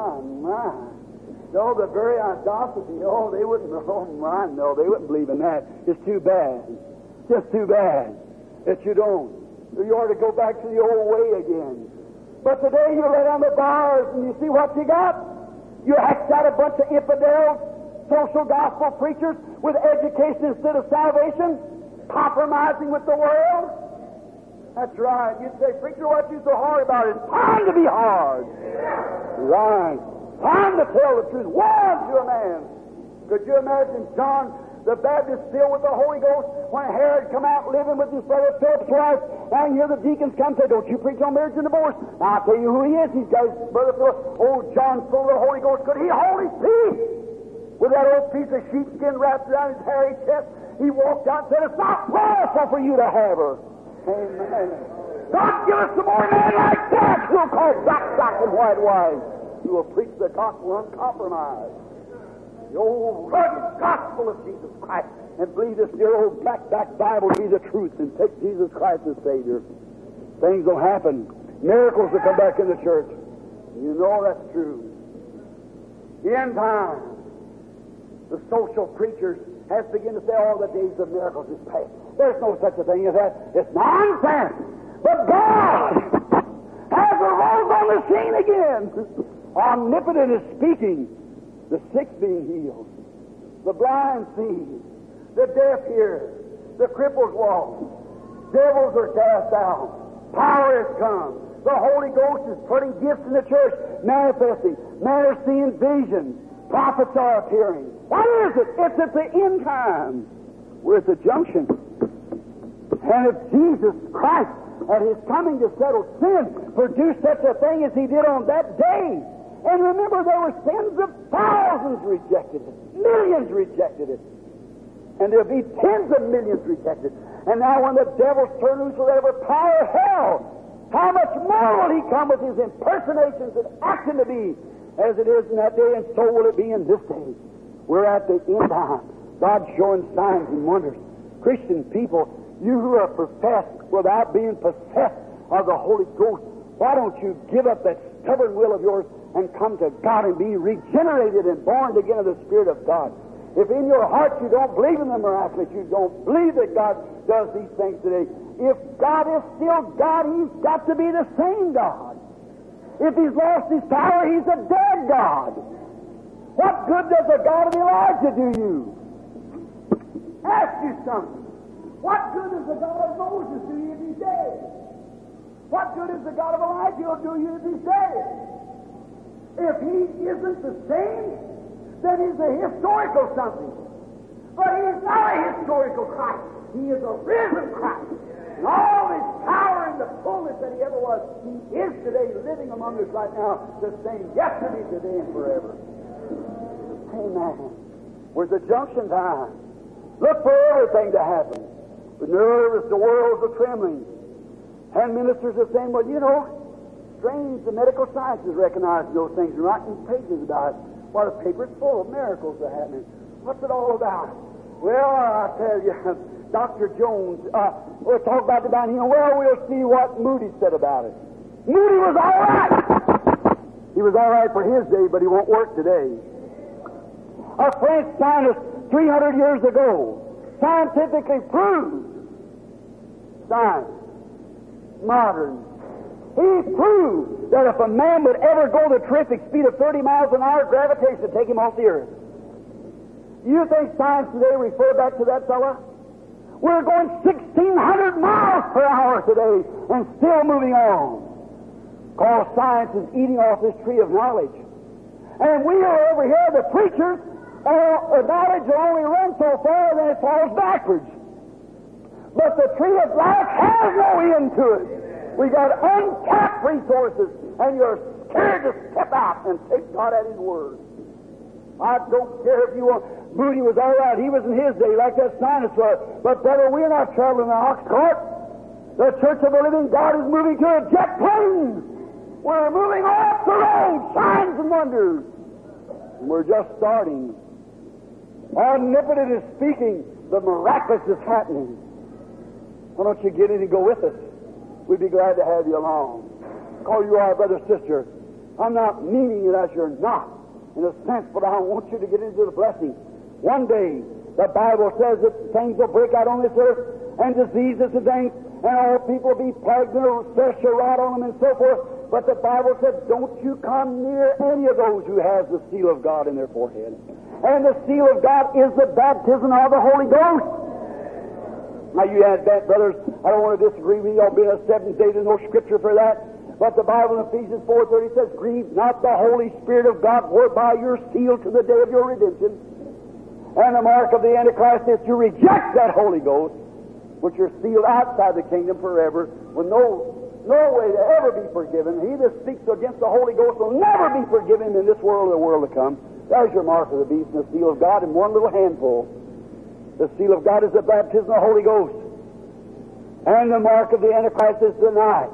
my. No, the very audacity, they wouldn't, they wouldn't believe in that. It's too bad. Just too bad that you don't. You ought to go back to the old way again. But today you lay down the bars and you see what you got? You hacked out a bunch of infidels, social gospel preachers with education instead of salvation, compromising with the world. That's right. You'd say, preacher, what you so hard about? It's time to be hard. Right. Time to tell the truth. Woe to a man. Could you imagine John the Baptist filled with the Holy Ghost when Herod come out living with his brother Philip's wife? And here the deacons come and say, don't you preach on marriage and divorce? Now, I'll tell you who he is. He's got his brother Philip. Old John full of the Holy Ghost. Could he hold his peace? With that old piece of sheepskin wrapped around his hairy chest, he walked out and said, it's not lawful for you to have her. Amen. God, give us some more men like that who'll call black and white wives. Who will preach the gospel uncompromised. The old rugged gospel of Jesus Christ, and believe this dear old black Bible to be the truth, and take Jesus Christ as Savior. Things will happen. Miracles will come back in the church. You know that's true. The end time. The social preachers has begun to say all the days of miracles is past. There's no such a thing as that. It's nonsense. But God has arose on the scene again. Omnipotent is speaking, the sick being healed, the blind see, the deaf hear, the cripples walk, devils are cast out, power has come, the Holy Ghost is putting gifts in the church, manifesting, men are seeing visions, prophets are appearing. What is it? It's at the end time. We're at the junction. And if Jesus Christ at His coming to settle sin produced such a thing as He did on that day, and remember, there were tens of thousands rejected it. Millions rejected it. And there'll be tens of millions rejected. And now when the devil's turned loose with every power of hell, how much more will he come with his impersonations and acting to be as it is in that day, and so will it be in this day. We're at the end time. God's showing signs and wonders. Christian people, you who are professed without being possessed of the Holy Ghost, why don't you give up that stubborn will of yours and come to God and be regenerated and born again of the Spirit of God? If in your heart you don't believe in the miraculous, you don't believe that God does these things today, if God is still God, He's got to be the same God. If He's lost His power, He's a dead God. What good does the God of Elijah do you? Ask you something. What good does the God of Moses do you if he's dead? What good is the God of Elijah do you if he's dead? If he isn't the same, then he's a historical something. But he is not a historical Christ. He is a risen Christ. And all his power and the fullness that he ever was, he is today living among us right now, the same yesterday, today, and forever. Amen. Where's the junction time? Look for everything to happen. The nervous, the world's a trembling. And ministers are saying, well, you know, strange, the medical sciences recognize those things and writing pages about it. Well, the paper's full of miracles that are happening. What's it all about? Well, I tell you, Dr. Jones, we'll talk about divine healing. Well, we'll see what Moody said about it. Moody was all right. He was all right for his day, but he won't work today. A French scientist 300 years ago scientifically proved, science, modern, he proved that if a man would ever go the terrific speed of 30 miles an hour, gravitation would take him off the earth. You think science today refer back to that fella? We're going 1,600 miles per hour today and still moving on. Because science is eating off this tree of knowledge. And we are over here, the preachers, knowledge will only run so far, then it falls backwards. But the tree of life has no end to it. We got untapped resources, and you're scared to step out and take God at His word. I don't care if you want. Moody was all right. He was in his day, like that scientist was. But brother, we're not traveling in an ox cart. The Church of the Living God is moving to a jet plane. We're moving off the road, signs and wonders. And we're just starting. Omnipotent is speaking. The miraculous is happening. Why don't you get in and go with us? We'd be glad to have you along. Call you our brother, sister. I'm not meaning it as you're not, in a sense, but I want you to get into the blessing. One day, the Bible says that things will break out on this earth, and diseases and things, and all people will be plagued, and the flesh shall rot on them, and so forth. But the Bible says, don't you come near any of those who has the seal of God in their forehead. And the seal of God is the baptism of the Holy Ghost. Now, you had that, brothers. I don't want to disagree with you. I'll be in a seventh day. There's no scripture for that. But the Bible in Ephesians 4:30 says, grieve not the Holy Spirit of God, whereby you're sealed to the day of your redemption. And the mark of the Antichrist is to reject that Holy Ghost, which are sealed outside the kingdom forever, with no way to ever be forgiven. He that speaks against the Holy Ghost will never be forgiven in this world or the world to come. There's your mark of the beast and the seal of God in one little handful. The seal of God is the baptism of the Holy Ghost. And the mark of the Antichrist is the night.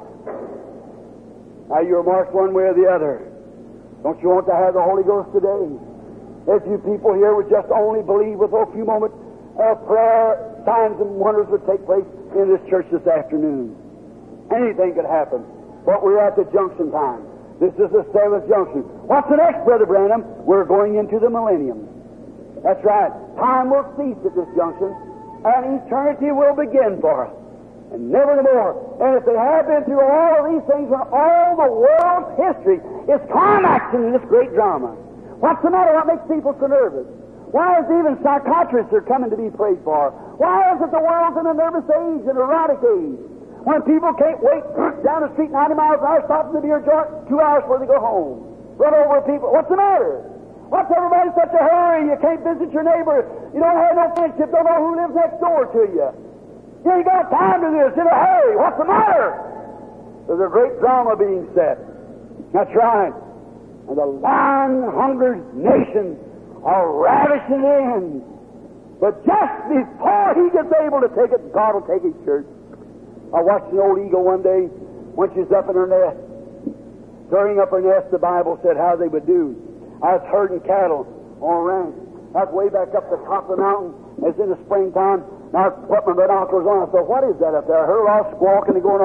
Now you're marked one way or the other. Don't you want to have the Holy Ghost today? If you people here would just only believe with a few moments of prayer, signs and wonders would take place in this church this afternoon. Anything could happen. But we're at the junction time. This is the seventh junction. What's the next, Brother Branham? We're going into the millennium. That's right. Time will cease at this junction, and eternity will begin for us. And never more. And if they have been through all of these things, and all the world's history is climaxing in this great drama. What's the matter? What makes people so nervous? Why is even psychiatrists are coming to be prayed for? Why is it the world's in a nervous age, an erotic age? When people can't wait down the street 90 miles an hour, stop at the beer joint, 2 hours before they go home. Run over people. What's the matter? What's everybody in such a hurry? You can't visit your neighbor. You don't have no friendship. Don't know who lives next door to you. You ain't got time to this. In a hurry. What's the matter? There's a great drama being set. That's right. And the lion-hungered nations are ravishing in. But just before he gets able to take it, God will take his church. I watched an old eagle one day when she's up in her nest. Stirring up her nest, the Bible said how they would do. I was herding cattle on a ranch. I was way back up the top of the mountain. It's in the springtime. And I put my binoculars on. I thought, what is that up there? I heard a lot of squawking going on.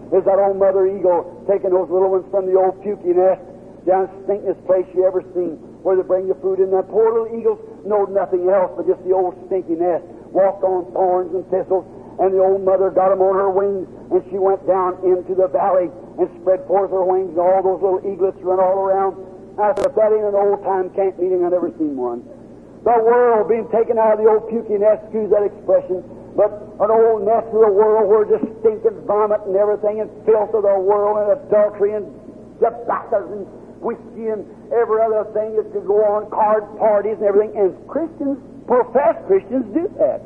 is that old mother eagle taking those little ones from the old pukey nest down the stinkiest place you ever seen, where they bring the food in. That poor little eagles know nothing else but just the old stinky nest, walked on thorns and thistles, and the old mother got them on her wings, and she went down into the valley and spread forth her wings, and all those little eaglets run all around. I said, if that ain't an old-time camp meeting, I've never seen one. The world being taken out of the old pukey nest, excuse that expression, but an old nest of the world where just stinking vomit and everything and filth of the world and adultery and tobaccos and whiskey and every other thing that could go on, card parties and everything. And Christians, professed Christians, do that.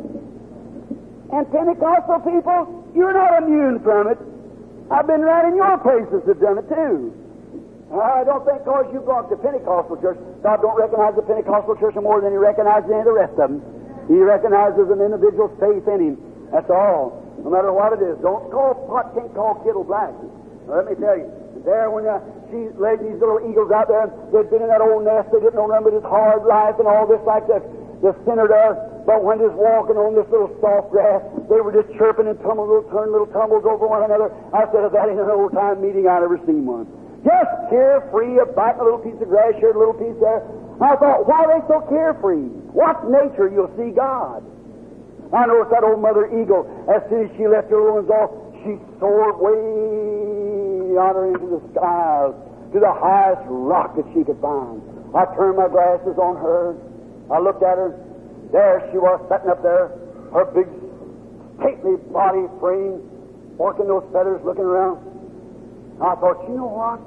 And Pentecostal people, you're not immune from it. I've been around in your places that have done it too. I don't think because you belong to Pentecostal church, God don't recognize the Pentecostal church more than He recognizes any of the rest of them. He recognizes an individual's faith in Him. That's all. No matter what it is. Don't call pot, can't call kettle black. Now, let me tell you, there when she led these little eagles out there, they'd been in that old nest, they didn't know nothing but this hard life and all this like the sinner does. But when just walking on this little soft grass, they were just chirping and turning little tumbles over one another. I said, if that ain't an old-time meeting, I've never seen one. Just carefree, biting a little piece of grass here, a little piece there. I thought, why are they so carefree? What nature you'll see God? I noticed that old mother eagle, as soon as she left her little ones off, she soared way yonder into the skies, to the highest rock that she could find. I turned my glasses on her. I looked at her. There she was, sitting up there, her big, stately body frame, working those feathers, looking around. I thought, you know what?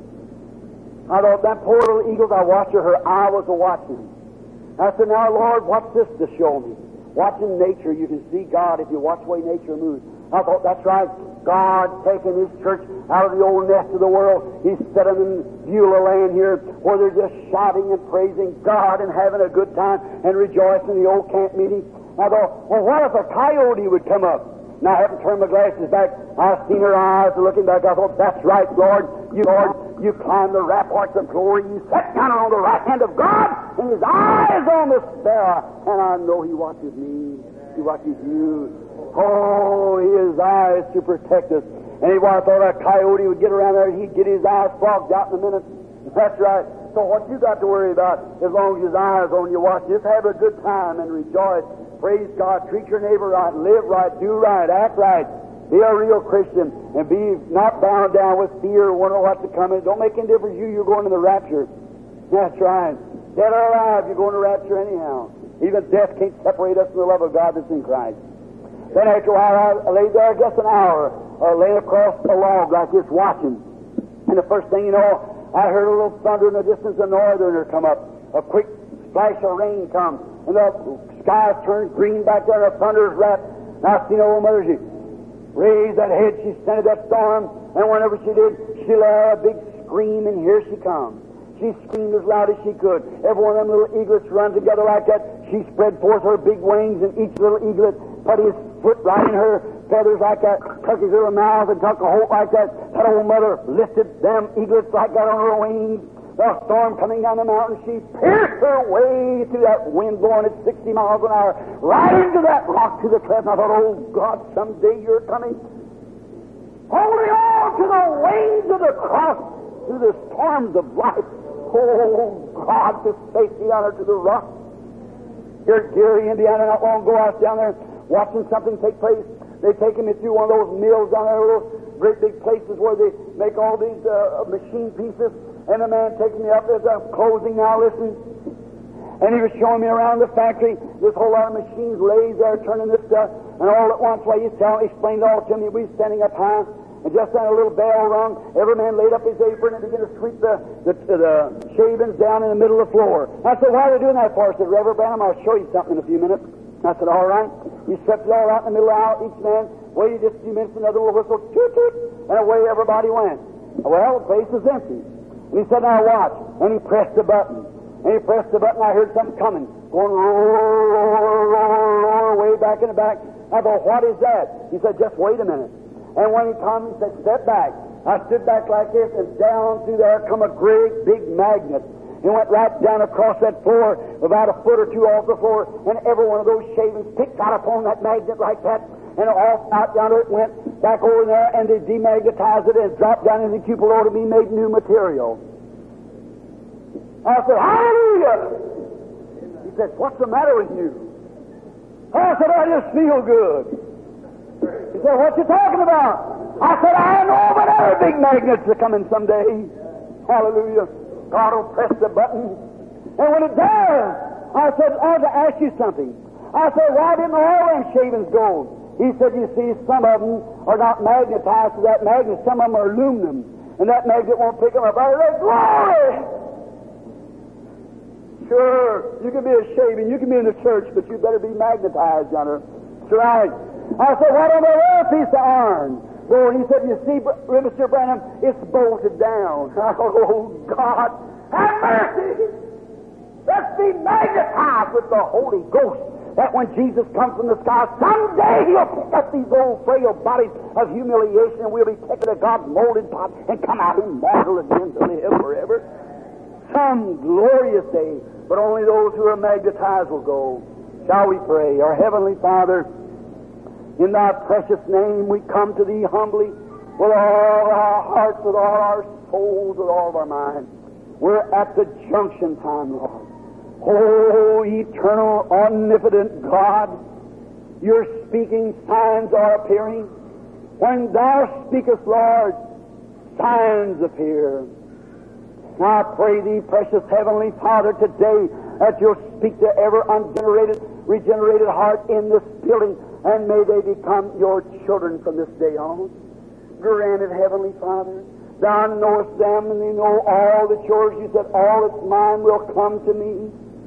I thought, that poor little eagle, I watched her eye was a-watching. I said, now, Lord, what's this to show me? Watching nature, you can see God if you watch the way nature moves. I thought, that's right. God taking His church out of the old nest of the world. He's set them in Beulah land here where they're just shouting and praising God and having a good time and rejoicing in the old camp meeting. I thought, well, what if a coyote would come up? Now, I haven't turned my glasses back. I've seen her eyes looking back. I thought, that's right, Lord. You climbed the ramparts of glory. You sat down on the right hand of God, and His eyes on the sparrow. And I know He watches me. He watches you. Oh, His eyes to protect us. And I thought a coyote would get around there and he'd get his eyes fogged out in a minute. That's right. So what you got to worry about as long as His eyes on you? Watch. Just have a good time and rejoice. Praise God. Treat your neighbor right. Live right. Do right. Act right. Be a real Christian and be not bound down with fear or wondering what to come in. Don't make any difference you're going to the rapture. That's right. Dead or alive, you're going to rapture anyhow. Even death can't separate us from the love of God that's in Christ. Then after a while, I laid there just an hour, laying across a log like this, watching. And the first thing you know, I heard a little thunder in the distance, a northerner come up. A quick splash of rain come, and the sky turned green back there, and the thunder's wrapped. And I seen old mother, she raised that head, she scented that storm, and whenever she did, she let a big scream, and here she comes. She screamed as loud as she could. Every one of them little eaglets run together like that. She spread forth her big wings, and each little eaglet put his foot right in her feathers like that, took his little mouth and took a hold like that. That old mother lifted them eaglets like that on her wings. The storm coming down the mountain, she pierced her way through that wind blowing at 60 miles an hour, right into that rock to the cliff. And I thought, oh God, someday you're coming. Holding on to the wings of the cross through the storms of life. Oh, God, the safety on her to the rock. Here at Gary, Indiana, not long ago, I was down there watching something take place. They taken me through one of those mills down there, little great big places where they make all these machine pieces. And the man taking me up, there's a closing now, listen. And he was showing me around the factory, this whole lot of machines lays there turning this stuff. And all at once, while he's explained it all to me, we was standing up high. And just then a little bell rung. Every man laid up his apron and began to sweep the shavings down in the middle of the floor. I said, why are they doing that for? I said, Reverend Branham, I'll show you something in a few minutes. I said, all right. He swept it all out in the middle of the aisle. Each man waited just a few minutes, another little whistle, toot, toot, and away everybody went. Well, the place was empty. And he said, now watch. And he pressed the button. And he pressed the button, I heard something coming. Going roar, roar, roar, roar, way back in the back. I thought, what is that? He said, just wait a minute. And when he come, he said, step back. I stood back like this, and down through there come a great big magnet. It went right down across that floor, about a foot or two off the floor, and every one of those shavings picked out upon that magnet like that. and off out yonder it went back over there, and they demagnetized it and dropped down in the cupola to be made new material. I said, hallelujah! He said, what's the matter with you? I said, I just feel good. He said, what you talking about? I said, I know, but other big magnets are coming someday. Hallelujah. God will press the button. And when it does, I said, I want to ask you something. I said, why didn't all them shavings go? He said, you see, some of them are not magnetized to that magnet. Some of them are aluminum. And that magnet won't pick them up. I said, glory! Sure, you can be a shaving, you can be in the church, but you better be magnetized, yonder. That's right. I said, what on the other piece of iron? Well, he said, you see, Mr. Branham, it's bolted down. Oh, God, have mercy! Let's be magnetized with the Holy Ghost, that when Jesus comes from the sky, someday He'll pick up these old frail bodies of humiliation, and we'll be taken to God's molded pot and come out immortal again to live forever. Some glorious day, but only those who are magnetized will go. Shall we pray? Our Heavenly Father, in Thy precious name we come to Thee humbly with all our hearts, with all our souls, with all of our minds. We're at the junction time, Lord. Oh, eternal, omnipotent God, Your speaking signs are appearing. When Thou speakest, Lord, signs appear. Now I pray Thee, precious Heavenly Father, today that You'll speak to every ungenerated, regenerated heart in this building, and may they become Your children from this day on. Granted, Heavenly Father, Thou knowest them, and They know all that's Yours. You said, all that's mine will come to me.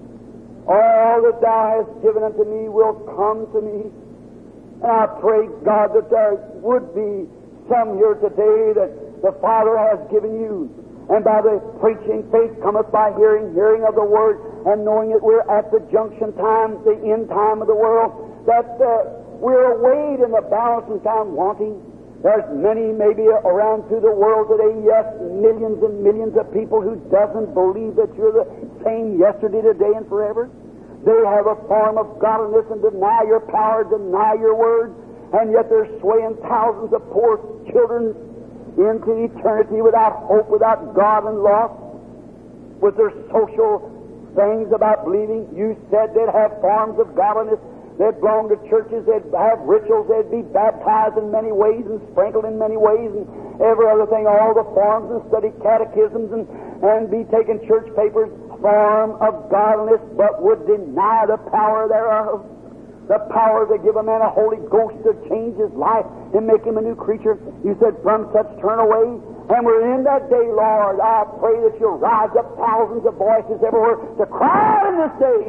All that Thou hast given unto me will come to me. And I pray, God, that there would be some here today that the Father has given You. And by the preaching, faith cometh by hearing, hearing of the Word, and knowing that we're at the junction time, the end time of the world, that we're weighed in the balance and found wanting. There's many maybe around through the world today, yes, millions and millions of people who doesn't believe that You're the same yesterday, today, and forever. They have a form of godliness and deny Your power, deny Your Word, and yet they're swaying thousands of poor children into eternity without hope, without God, and lost, with their social things about believing. You said they'd have forms of godliness, they'd belong to churches, they'd have rituals, they'd be baptized in many ways and sprinkled in many ways and every other thing, all the forms, and study catechisms and be taking church papers, form of godliness, but would deny the power thereof. The power to give a man a Holy Ghost to change his life and make him a new creature. You said, from such turn away. And we're in that day, Lord. I pray that You'll rise up thousands of voices everywhere to cry out in this day.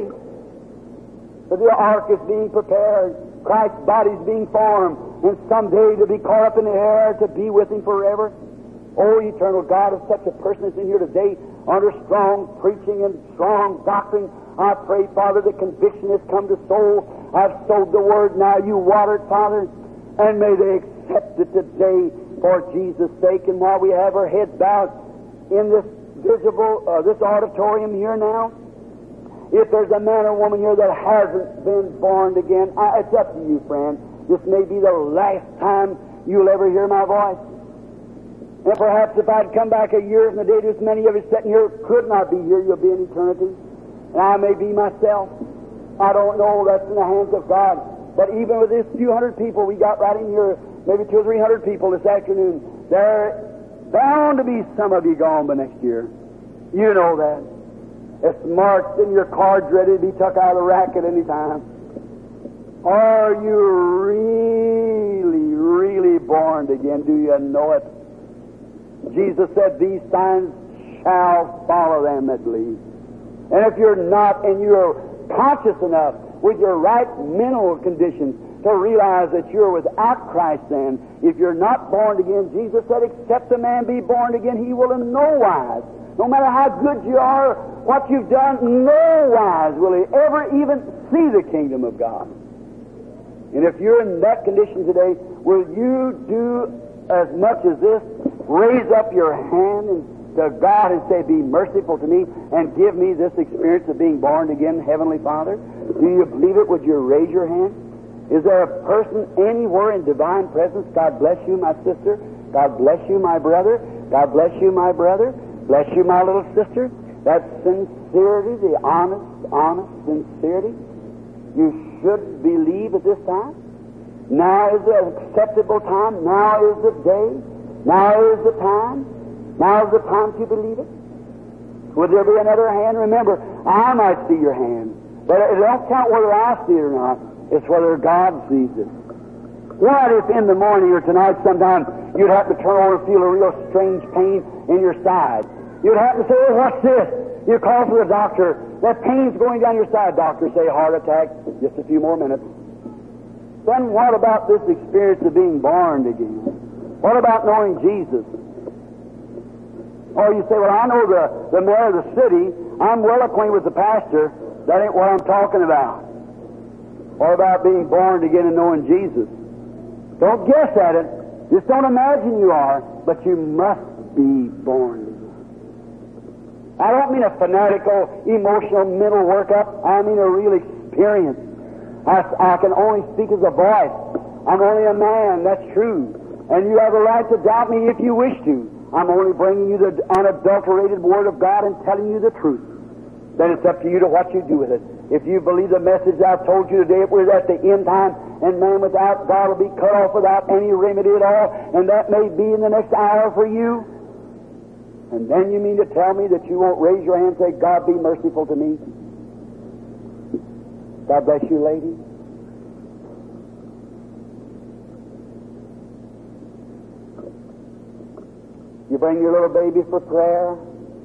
For the ark is being prepared. Christ's body is being formed. And someday to be caught up in the air to be with Him forever. Oh, eternal God, if such a person is in here today under strong preaching and strong doctrine, I pray, Father, the conviction has come to soul. I've sowed the Word, now You water it, Father, and may they accept it today for Jesus' sake. And while we have our heads bowed in this visible, this auditorium here now, if there's a man or woman here that hasn't been born again, it's up to you, friend. This may be the last time you'll ever hear my voice. And perhaps if I'd come back a year from the day this many of us sitting here could not be here, you'll be in eternity. And I may be myself. I don't know. That's in the hands of God. But even with this few hundred people we got right in here, maybe 200 or 300 people this afternoon, there bound to be some of you gone by next year. You know that. It's marked in your cards ready to be took out of the rack at any time. Are you really, really born again? Do you know it? Jesus said, these signs shall follow them that believe. And if you're not, and you're conscious enough with your right mental conditions to realize that you're without Christ, then, if you're not born again, Jesus said, except a man be born again, he will in no wise, no matter how good you are, what you've done, no wise will he ever even see the kingdom of God. And if you're in that condition today, will you do as much as this? Raise up your hand and to God and say, be merciful to me and give me this experience of being born again, Heavenly Father. Do you believe it? Would you raise your hand? Is there a person anywhere in divine presence? God bless you, my sister. God bless you, my brother. God bless you, my brother. Bless you, my little sister. That sincerity, the honest sincerity, you should believe at this time. Now is the acceptable time. Now is the day. Now is the time. Now is the time to believe it. Would there be another hand? Remember, I might see your hand, but it don't count whether I see it or not. It's whether God sees it. What if in the morning or tonight sometime you'd have to turn over and feel a real strange pain in your side? You'd have to say, oh, what's this? You call for the doctor. That pain's going down your side. Doctor say, heart attack. Just a few more minutes. Then what about this experience of being born again? What about knowing Jesus? Or you say, well, I know the mayor of the city. I'm well acquainted with the pastor. That ain't what I'm talking about. Or about being born again and knowing Jesus. Don't guess at it. Just don't imagine you are, but you must be born again. I don't mean a fanatical, emotional, mental workup. I mean a real experience. I can only speak as a voice. I'm only a man, that's true. And you have a right to doubt me if you wish to. I'm only bringing you the unadulterated Word of God and telling you the truth. Then it's up to you to what you do with it. If you believe the message I've told you today, we're at the end time, and man without God will be cut off without any remedy at all, and that may be in the next hour for you. And then you mean to tell me that you won't raise your hand and say, God be merciful to me? God bless you, lady. You bring your little baby for prayer.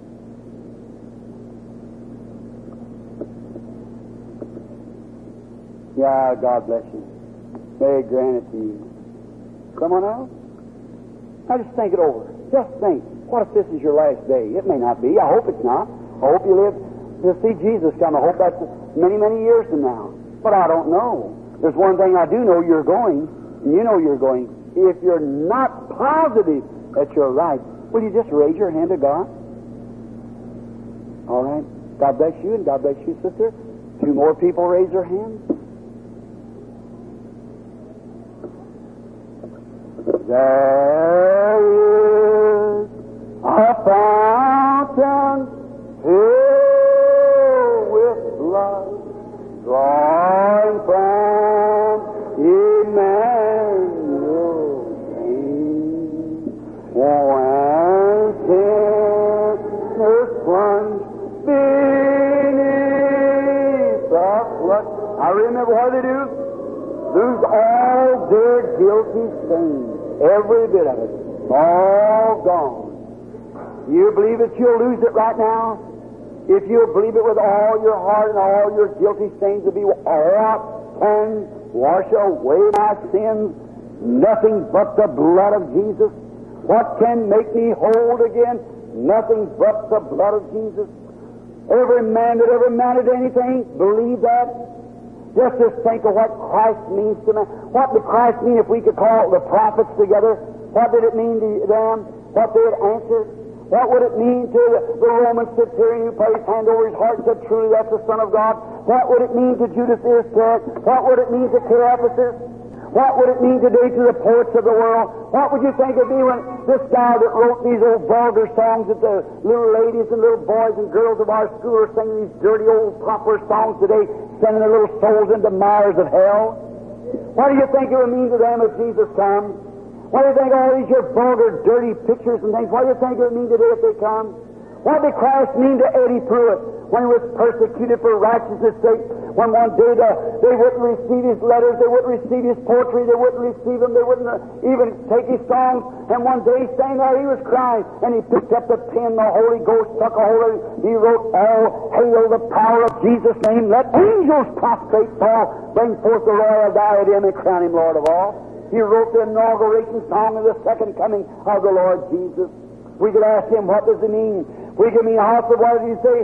Yeah, God bless you. May He grant it to you. Someone else? Now just think it over. Just think. What if this is your last day? It may not be. I hope it's not. I hope you live to see Jesus come. I hope that's many, many years from now. But I don't know. There's one thing I do know, you're going, and you know you're going. If you're not positive that you're right, will you just raise your hand to God? All right. God bless you, and God bless you, sister. Two more people raise their hands. There is a fountain filled with blood, drawing from Emmanuel's veins. When sinners plunge beneath the flood. I remember what they do. Lose all their guilty stains. Every bit of it. All gone. You believe that you'll lose it right now? If you'll believe it with all your heart and all your guilty stains will be what can wash away my sins? Nothing but the blood of Jesus. What can make me whole again? Nothing but the blood of Jesus. Every man that ever amounted to anything, believe that. Just think of what Christ means to man. What did Christ mean if we could call the prophets together? What did it mean to them? What they had answered? What would it mean to the Roman centurion who put his hand over his heart and said, truly that's the Son of God? What would it mean to Judas Iscariot? What would it mean to Caiaphas? What would it mean today to the poets of the world? What would you think it would be when this guy that wrote these old vulgar songs that the little ladies and little boys and girls of our school are singing these dirty old popular songs today, sending their little souls into mires of hell? What do you think it would mean to them if Jesus comes? What do you think all these your vulgar, dirty pictures and things, what do you think it would mean today if they come? What did Christ mean to Eddie Pruitt when he was persecuted for righteousness' sake? When one day they wouldn't receive his letters, they wouldn't receive his poetry, they wouldn't receive him, they wouldn't even take his songs. And one day, standing there, he was crying, and he picked up the pen, the Holy Ghost took a hold of it. He wrote, "All hail the power of Jesus' name. Let angels prostrate fall. Bring forth the royal diadem and crown him Lord of all." He wrote the inauguration song of the second coming of the Lord Jesus. We could ask him, what does it mean? We could mean also, what does he say?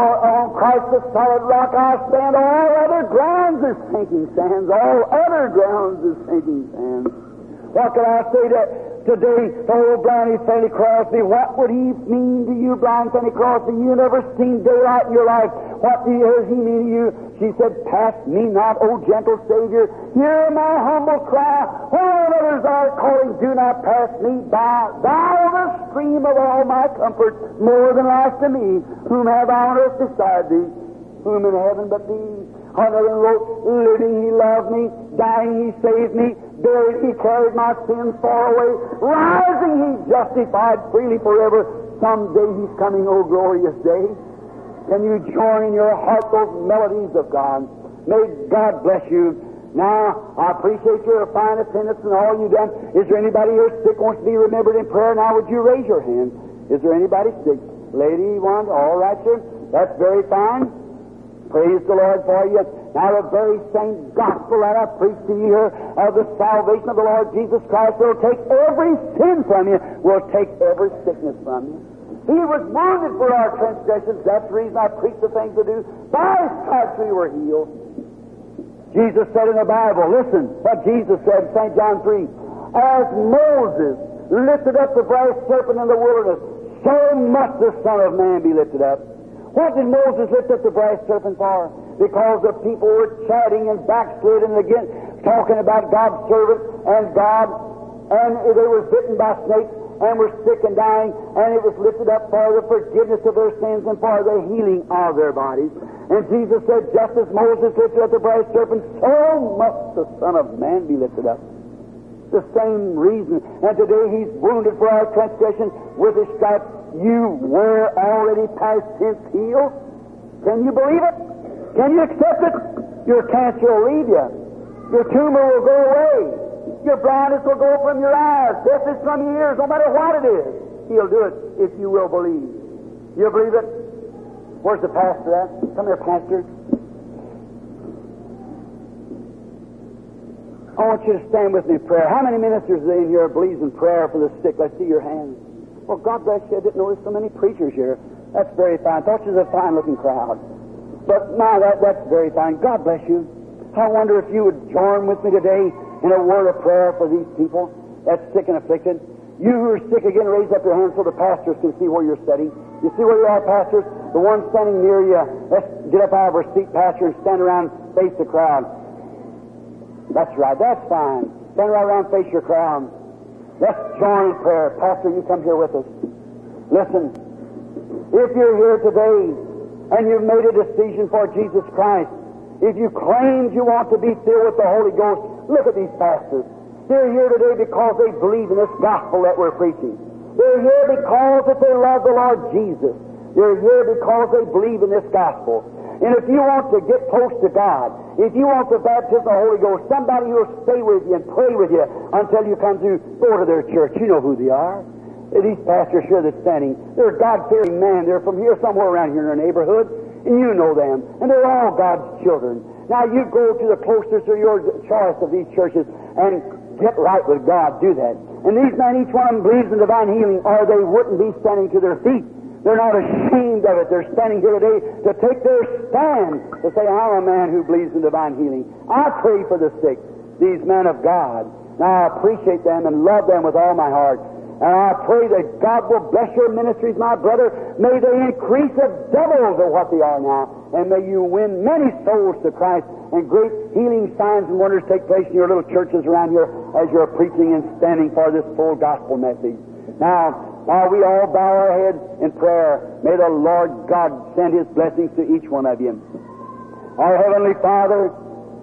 On Christ the solid rock I stand, all other grounds is sinking sands. All other grounds is sinking sands. What can I say today to old Blindy Fanny Crosby? What would he mean to you, blind Fanny Crosby? You never seen daylight in your life. what does he mean to you? She said, pass me not, O gentle Savior. Hear my humble cry. While others are calling, do not pass me by. Thou the stream of all my comfort, more than life to me. Whom have I on earth beside thee? Whom in heaven but thee? Another wrote, living he loved me, dying he saved me, buried he carried my sins far away, rising he justified freely forever. Someday he's coming, O glorious day. Can you join in your heart those melodies of God? May God bless you. Now, I appreciate your fine attendance and all you've done. Is there anybody here sick wants to be remembered in prayer? Now, would you raise your hand? Is there anybody sick? Lady, one? All right, sir. That's very fine. Praise the Lord for you. Now, the very same gospel that I preached to you here of the salvation of the Lord Jesus Christ will take every sin from you, will take every sickness from you. He was wounded for our transgressions. That's the reason I preach the things to do. By His stripes we were healed. Jesus said in the Bible, listen what Jesus said in St. John 3, as Moses lifted up the brass serpent in the wilderness, so must the Son of Man be lifted up. What did Moses lift up the brass serpent for? Because the people were chatting and backsliding again, talking about God's servant and God, and they were bitten by snakes and were sick and dying, and it was lifted up for the forgiveness of their sins and for the healing of their bodies. And Jesus said, just as Moses lifted up the brass serpent, so must the Son of Man be lifted up. The same reason. And today He's wounded for our transgression. With His stripes you were already past tense healed. Can you believe it? Can you accept it? Your cancer will leave you. Your tumor will go away. Your blindness will go from your eyes. Deafness from your ears. No matter what it is, He'll do it if you will believe. You believe it? Where's the pastor at? Come here, pastor. I want you to stand with me in prayer. How many ministers in here believes in prayer for the sick? Let's see your hands. Well, God bless you. I didn't notice so many preachers here. That's very fine. Thought you was a fine-looking crowd. But now that's very fine. God bless you. I wonder if you would join with me today in a word of prayer for these people that's sick and afflicted. You who are sick again, raise up your hands so the pastors can see where you're sitting. You see where you are, pastors? The one standing near you, let's get up out of our seat, pastor, and stand around, face the crowd. That's right. That's fine. Stand right around, face your crowd. Let's join in prayer. Pastor, you come here with us. Listen, if you're here today and you've made a decision for Jesus Christ, if you claim you want to be filled with the Holy Ghost, look at these pastors. They're here today because they believe in this gospel that we're preaching. They're here because that they love the Lord Jesus. They're here because they believe in this gospel. And if you want to get close to God, if you want the baptism of the Holy Ghost, somebody who will stay with you and pray with you until you come to go to their church. You know who they are. These pastors here that's standing, they're a God-fearing man. They're from here, somewhere around here in our neighborhood, and you know them. And they're all God's children. Now you go to the closest of your choice of these churches and get right with God. Do that. And these men, each one of them believes in divine healing, or they wouldn't be standing to their feet. They're not ashamed of it. They're standing here today to take their stand, to say, I'm a man who believes in divine healing. I pray for the sick, these men of God. Now I appreciate them and love them with all my heart. And I pray that God will bless your ministries, my brother. May they increase a double of what they are now. And may you win many souls to Christ, and great healing signs and wonders take place in your little churches around here as you're preaching and standing for this full gospel message. Now, while we all bow our heads in prayer, may the Lord God send His blessings to each one of you. Our Heavenly Father,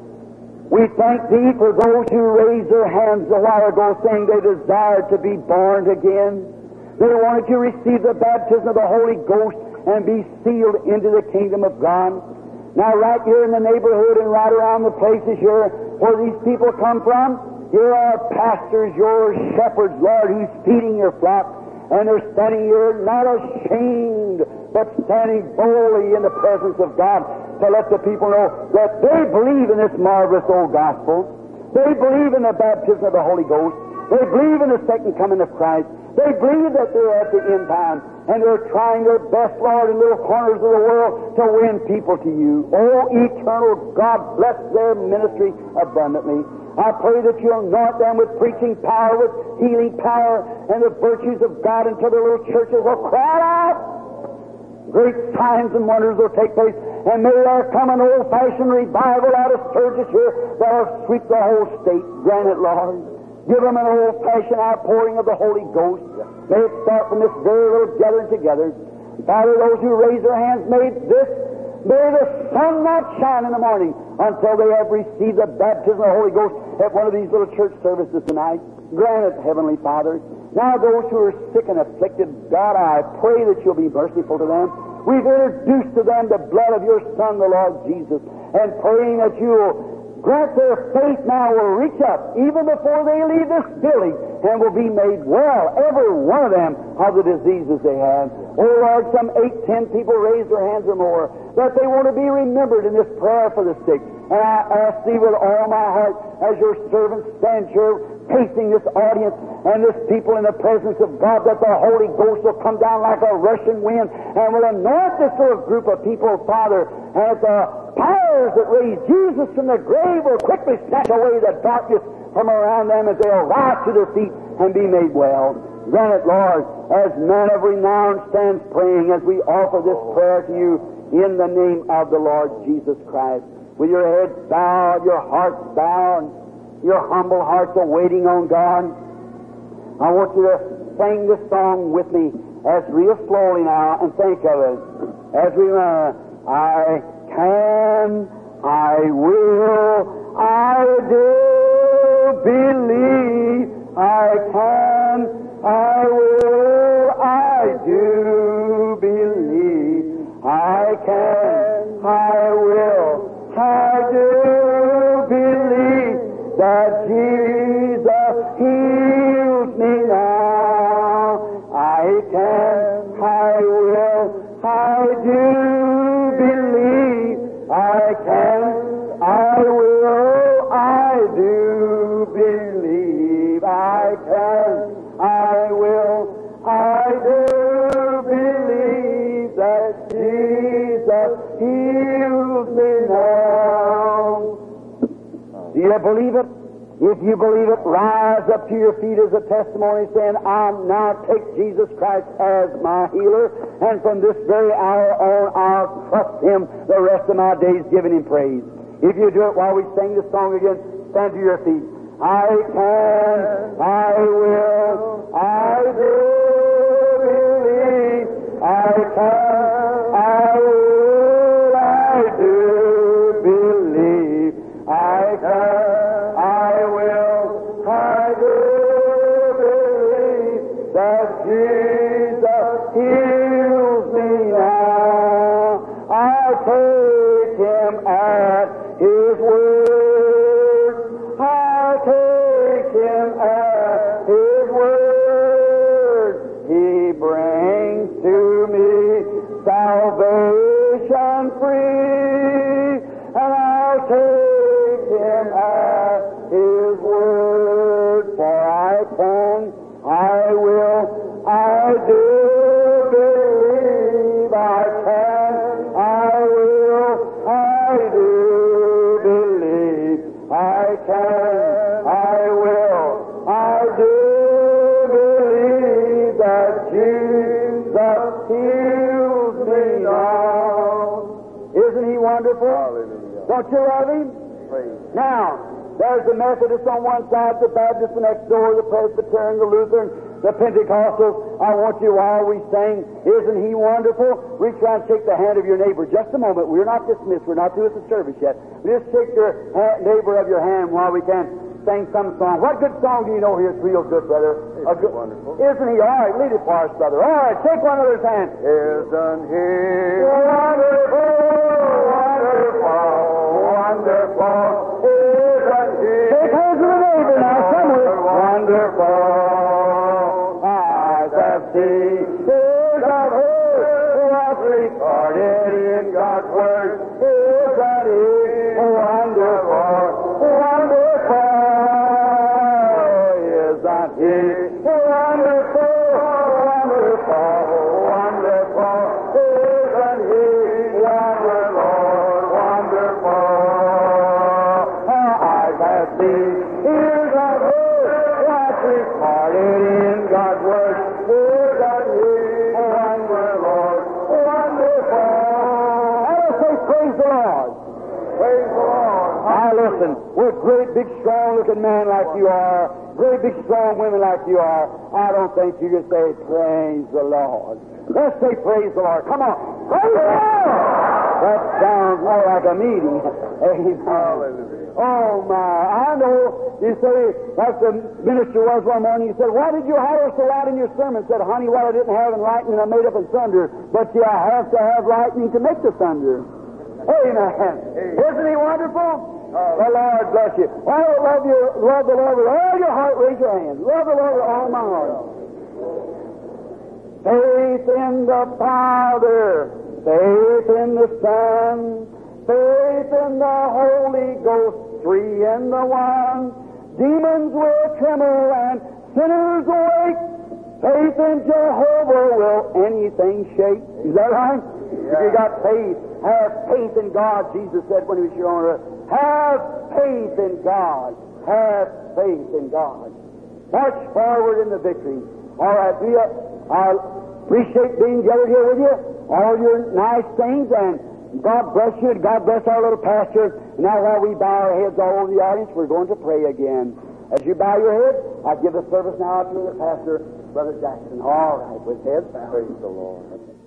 we thank Thee for those who raised their hands a while ago saying they desired to be born again. They wanted to receive the baptism of the Holy Ghost and be sealed into the kingdom of God. Now, right here in the neighborhood and right around the places here where these people come from, here are pastors, your shepherds, Lord, who's feeding your flock. And they're standing here not ashamed, but standing boldly in the presence of God to let the people know that they believe in this marvelous old gospel. They believe in the baptism of the Holy Ghost. They believe in the second coming of Christ. They believe that they're at the end time. And they're trying their best, Lord, in little corners of the world to win people to you. Oh, eternal God, bless their ministry abundantly. I pray that you'll anoint them with preaching power, with healing power, and the virtues of God until their little churches will cry out. Great signs and wonders will take place, And may there come an old-fashioned revival out of Sturgis here that'll sweep the whole state. Grant it, Lord. Give them an old-fashioned outpouring of the Holy Ghost. May it start from this very little gathering together. Father, those who raise their hands, may the sun not shine in the morning until they have received the baptism of the Holy Ghost at one of these little church services tonight. Grant it, Heavenly Father. Now those who are sick and afflicted, God, I pray that you'll be merciful to them. We've introduced to them the blood of your Son, the Lord Jesus, and praying that you'll grant their faith now will reach up even before they leave this building and will be made well, every one of them, of the diseases they have. Oh Lord, some 8, 10 people raise their hands or more, that they want to be remembered in this prayer for the sick. And I ask Thee with all my heart, as your servant stands here facing this audience and this people in the presence of God, that the Holy Ghost will come down like a rushing wind and will anoint this little group of people, Father, and the powers that raised Jesus from the grave will quickly snatch away the darkness from around them as they'll rise to their feet and be made well. Grant it, Lord, as man of renown stands praying as we offer this prayer to you in the name of the Lord Jesus Christ. With your heads bowed, your hearts bowed, your humble hearts awaiting on God, I want you to sing this song with me as real slowly now and think of it. As we I can, I will, I do believe, I can, I will, I do believe, I can, I will, I do believe that Jesus heals me now. I can, I will, I do believe. I can, I will, I do believe. I can, I will, I do believe that Jesus heals me now. Do you believe it? If you believe it, rise up to your feet as a testimony saying, I now take Jesus Christ as my healer, and from this very hour on I'll trust Him the rest of my days giving Him praise. If you do it while we sing this song again, stand to your feet. I can, I will, I do believe, I can, I will, I do believe, I can. Jesus heals me now. I take Him at His word. I take Him at His word. He brings to me salvation free, and I'll take Him at His word. For I can, I will, I do believe. I can, I will, I do believe. I can, I will, I do believe that Jesus heals me now. Isn't He wonderful? Hallelujah. Don't you love Him? Praise. Now, there's the Methodists on one side, the Baptists the next door, the Presbyterian, the Lutheran, the Pentecostals. I want you, while we sing, isn't He wonderful? Reach around and shake the hand of your neighbor. Just a moment. We're not dismissed. We're not through with the service yet. Just shake your neighbor of your hand while we can sing some song. What good song do you know here? It's real good, brother. Wonderful. Isn't He? All right, lead it for us, brother. All right, shake one another's hand. Isn't He Wonderful, wonderful, wonderful. Shake hands with a neighbor now, somewhere. Wonderful. Eyes have seen, ears have heard, what's recorded in God's Word. Isn't He wonderful, wonderful? Isn't He wonderful, wonderful, wonderful? Isn't He wonderful, wonderful? Eyes have seen, ears have heard, what's recorded in God's Word. Isn't He wonderful, wonderful? And let's say big, strong-looking man like you are, great big, strong women like you are, I don't think you can say, praise the Lord. Let's say praise the Lord. Come on. Praise the Lord! That sounds more like a meeting. Amen. Oh, my. I know. You say, like the minister was one morning, he said, why did you holler so loud in your sermon? Said, honey, well, I didn't have lightning, I made up in thunder. But you have to have lightning to make the thunder. Amen. Isn't he wonderful? The Lord bless you. Well, love the Lord with all your heart. Raise your hands. Love the Lord with all my heart. Faith in the Father, faith in the Son, faith in the Holy Ghost, three in the one. Demons will tremble and sinners awake. Faith in Jehovah will anything shake. Is that right? Yeah. If you got faith, have faith in God. Jesus said when he was here on earth, have faith in God. Have faith in God. March forward in the victory. All right, I appreciate being gathered here with you. All your nice things, and God bless you, and God bless our little pastor. Now while we bow our heads all over the audience, we're going to pray again. As you bow your head, I give the service now to the pastor, Brother Jackson. All right, with heads bowed. Praise the Lord.